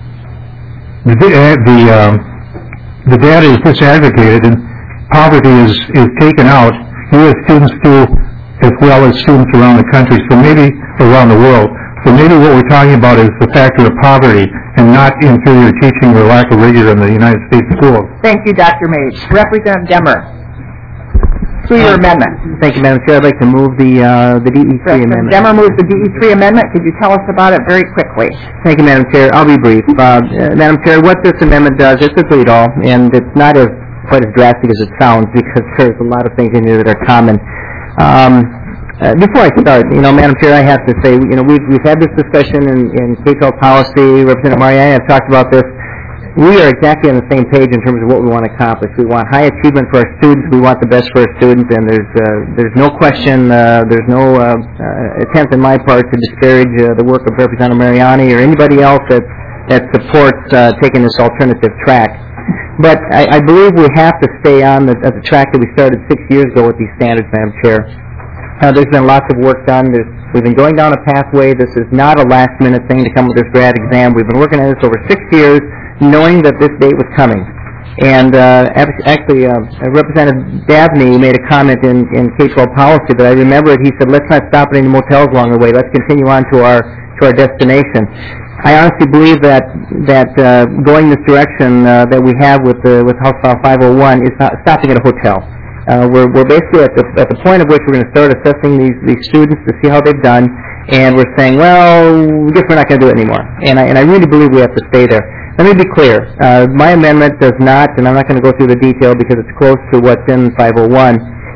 Speaker 10: the data is disaggregated and poverty is taken out, U.S. students do as well as students around the country, so maybe around the world. So maybe what we're talking about is the factor of poverty and not inferior teaching or lack of rigor in the United States schools.
Speaker 1: Thank you, Dr. Mays. Representative Demmer, through your amendment.
Speaker 17: Thank you, Madam Chair. I'd like to move the DE3 amendment.
Speaker 1: Demmer moves the DE3 amendment. Could you tell us about it very quickly?
Speaker 17: Thank you, Madam Chair. I'll be brief. Madam Chair, what this amendment does, it's a read-all, and it's not quite as drastic as it sounds because there's a lot of things in here that are common. Before I start, Madam Chair, I have to say, we've had this discussion in K-12 policy. Representative Mariani, I've talked about this. We are exactly on the same page in terms of what we want to accomplish. We want high achievement for our students. We want the best for our students, and there's no question, there's no attempt on my part to disparage the work of Representative Mariani or anybody else that supports taking this alternative track. But I believe we have to stay on the track that we started 6 years ago with these standards, Madam Chair. There's been lots of work done. We've been going down a pathway. This is not a last-minute thing to come with this grad exam. We've been working on this over 6 years, knowing that this date was coming. And actually, Representative Dabney made a comment in K-12 policy that I remembered. He said, let's not stop at any motels along the way. Let's continue on to our destination. I honestly believe that going this direction that we have with House File 501 is not stopping at a hotel. We're basically at the point at which we're going to start assessing these students to see how they've done, and we're saying, well, I guess we're not going to do it anymore. And I really believe we have to stay there. Let me be clear. My amendment does not, and I'm not going to go through the detail because it's close to what's in 501,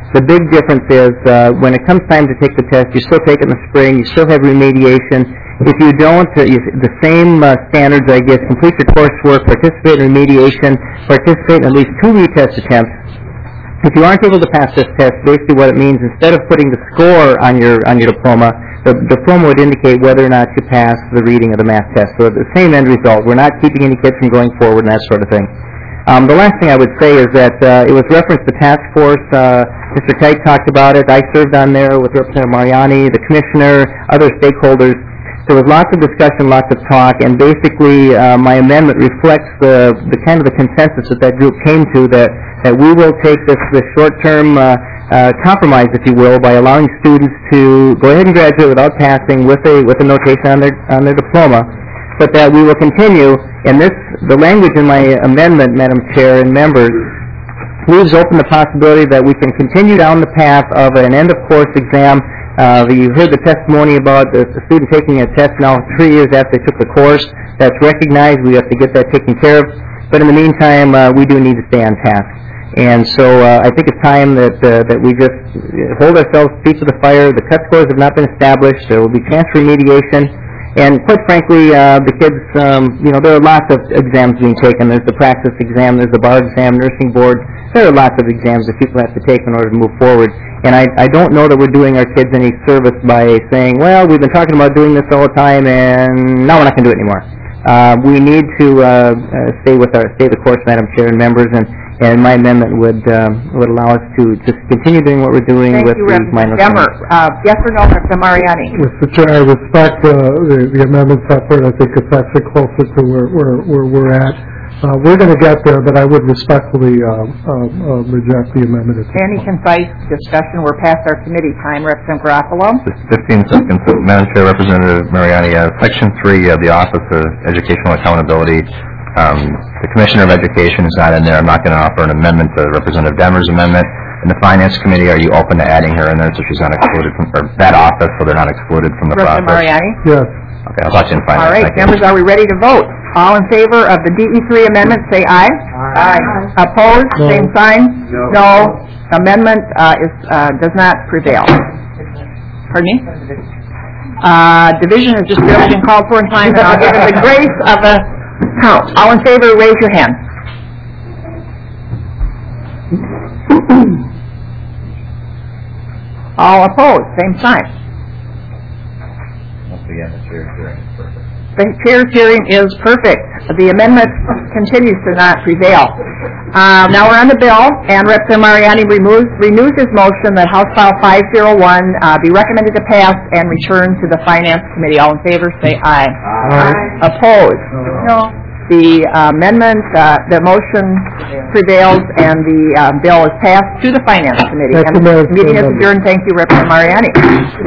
Speaker 17: The big difference is when it comes time to take the test, you still take it in the spring, you still have remediation. If you don't, the same standards, I guess, complete your coursework, participate in remediation, participate in at least 2 retest attempts. If you aren't able to pass this test, basically what it means, instead of putting the score on your diploma, the diploma would indicate whether or not you passed the reading of the math test. So the same end result. We're not keeping any kids from going forward and that sort of thing. The last thing I would say is that it was referenced the task force. Mr. Kite talked about it. I served on there with Representative Mariani, the commissioner, other stakeholders. There was lots of discussion, lots of talk, and basically my amendment reflects the kind of the consensus that group came to, that we will take this short-term compromise, if you will, by allowing students to go ahead and graduate without passing with a notation on their diploma, but that we will continue. And the language in my amendment, Madam Chair and members, leaves open the possibility that we can continue down the path of an end-of-course exam. You heard the testimony about the student taking a test now 3 years after they took the course. That's recognized. We have to get that taken care of. But in the meantime, we do need to stay on task. And so I think it's time that we just hold ourselves feet to the fire. The cut scores have not been established. There will be transfer remediation. And quite frankly, the kids, there are lots of exams being taken. There's the practice exam, there's the bar exam, nursing board. There are lots of exams that people have to take in order to move forward. And I don't know that we're doing our kids any service by saying, well, we've been talking about doing this all the time, and now we're not going to do it anymore. We need to stay the course, Madam Chair and members, and my amendment would allow us to just continue doing what we're doing with these minor
Speaker 1: Demmer. Yes or no, Representative Mariani?
Speaker 12: Mr. Chair, I respect the amendment's effort. I think it's actually closer to where we're at. We're going to get there, but I would respectfully reject the amendment.
Speaker 1: Any concise discussion? We're past our committee time. Representative Garofalo?
Speaker 6: Just 15 seconds. Madam Chair, Representative Mariani, Section 3 of the Office of Educational Accountability, the Commissioner of Education is not in there. I'm not going to offer an amendment to Representative Demmer's amendment. In the Finance Committee, are you open to adding her in there so she's not excluded from that office, so they're not excluded from the process?
Speaker 1: Representative Mariani?
Speaker 12: Yes.
Speaker 6: Okay, I'll talk to you in Finance.
Speaker 1: All right, members, are we ready to vote? All in favor of the DE3 amendment, say aye. Aye. Opposed?
Speaker 12: No.
Speaker 1: Same sign? No. Amendment does not prevail. Pardon me? Division has just barely been called for in time, and I'll give it the grace of a count. All in favor, raise your hand. All opposed, same sign.
Speaker 6: Once again, the chair's hearing is perfect.
Speaker 1: The chair's hearing is perfect. The amendment continues to not prevail. Now we're on the bill, and Representative Mariani renews his motion that House File 501 be recommended to pass and return to the Finance Committee. All in favor, say aye. Aye. Opposed? No. The amendment, the motion prevails, and the bill is passed to the Finance Committee. And the meeting is adjourned. Thank you, Representative Mariani.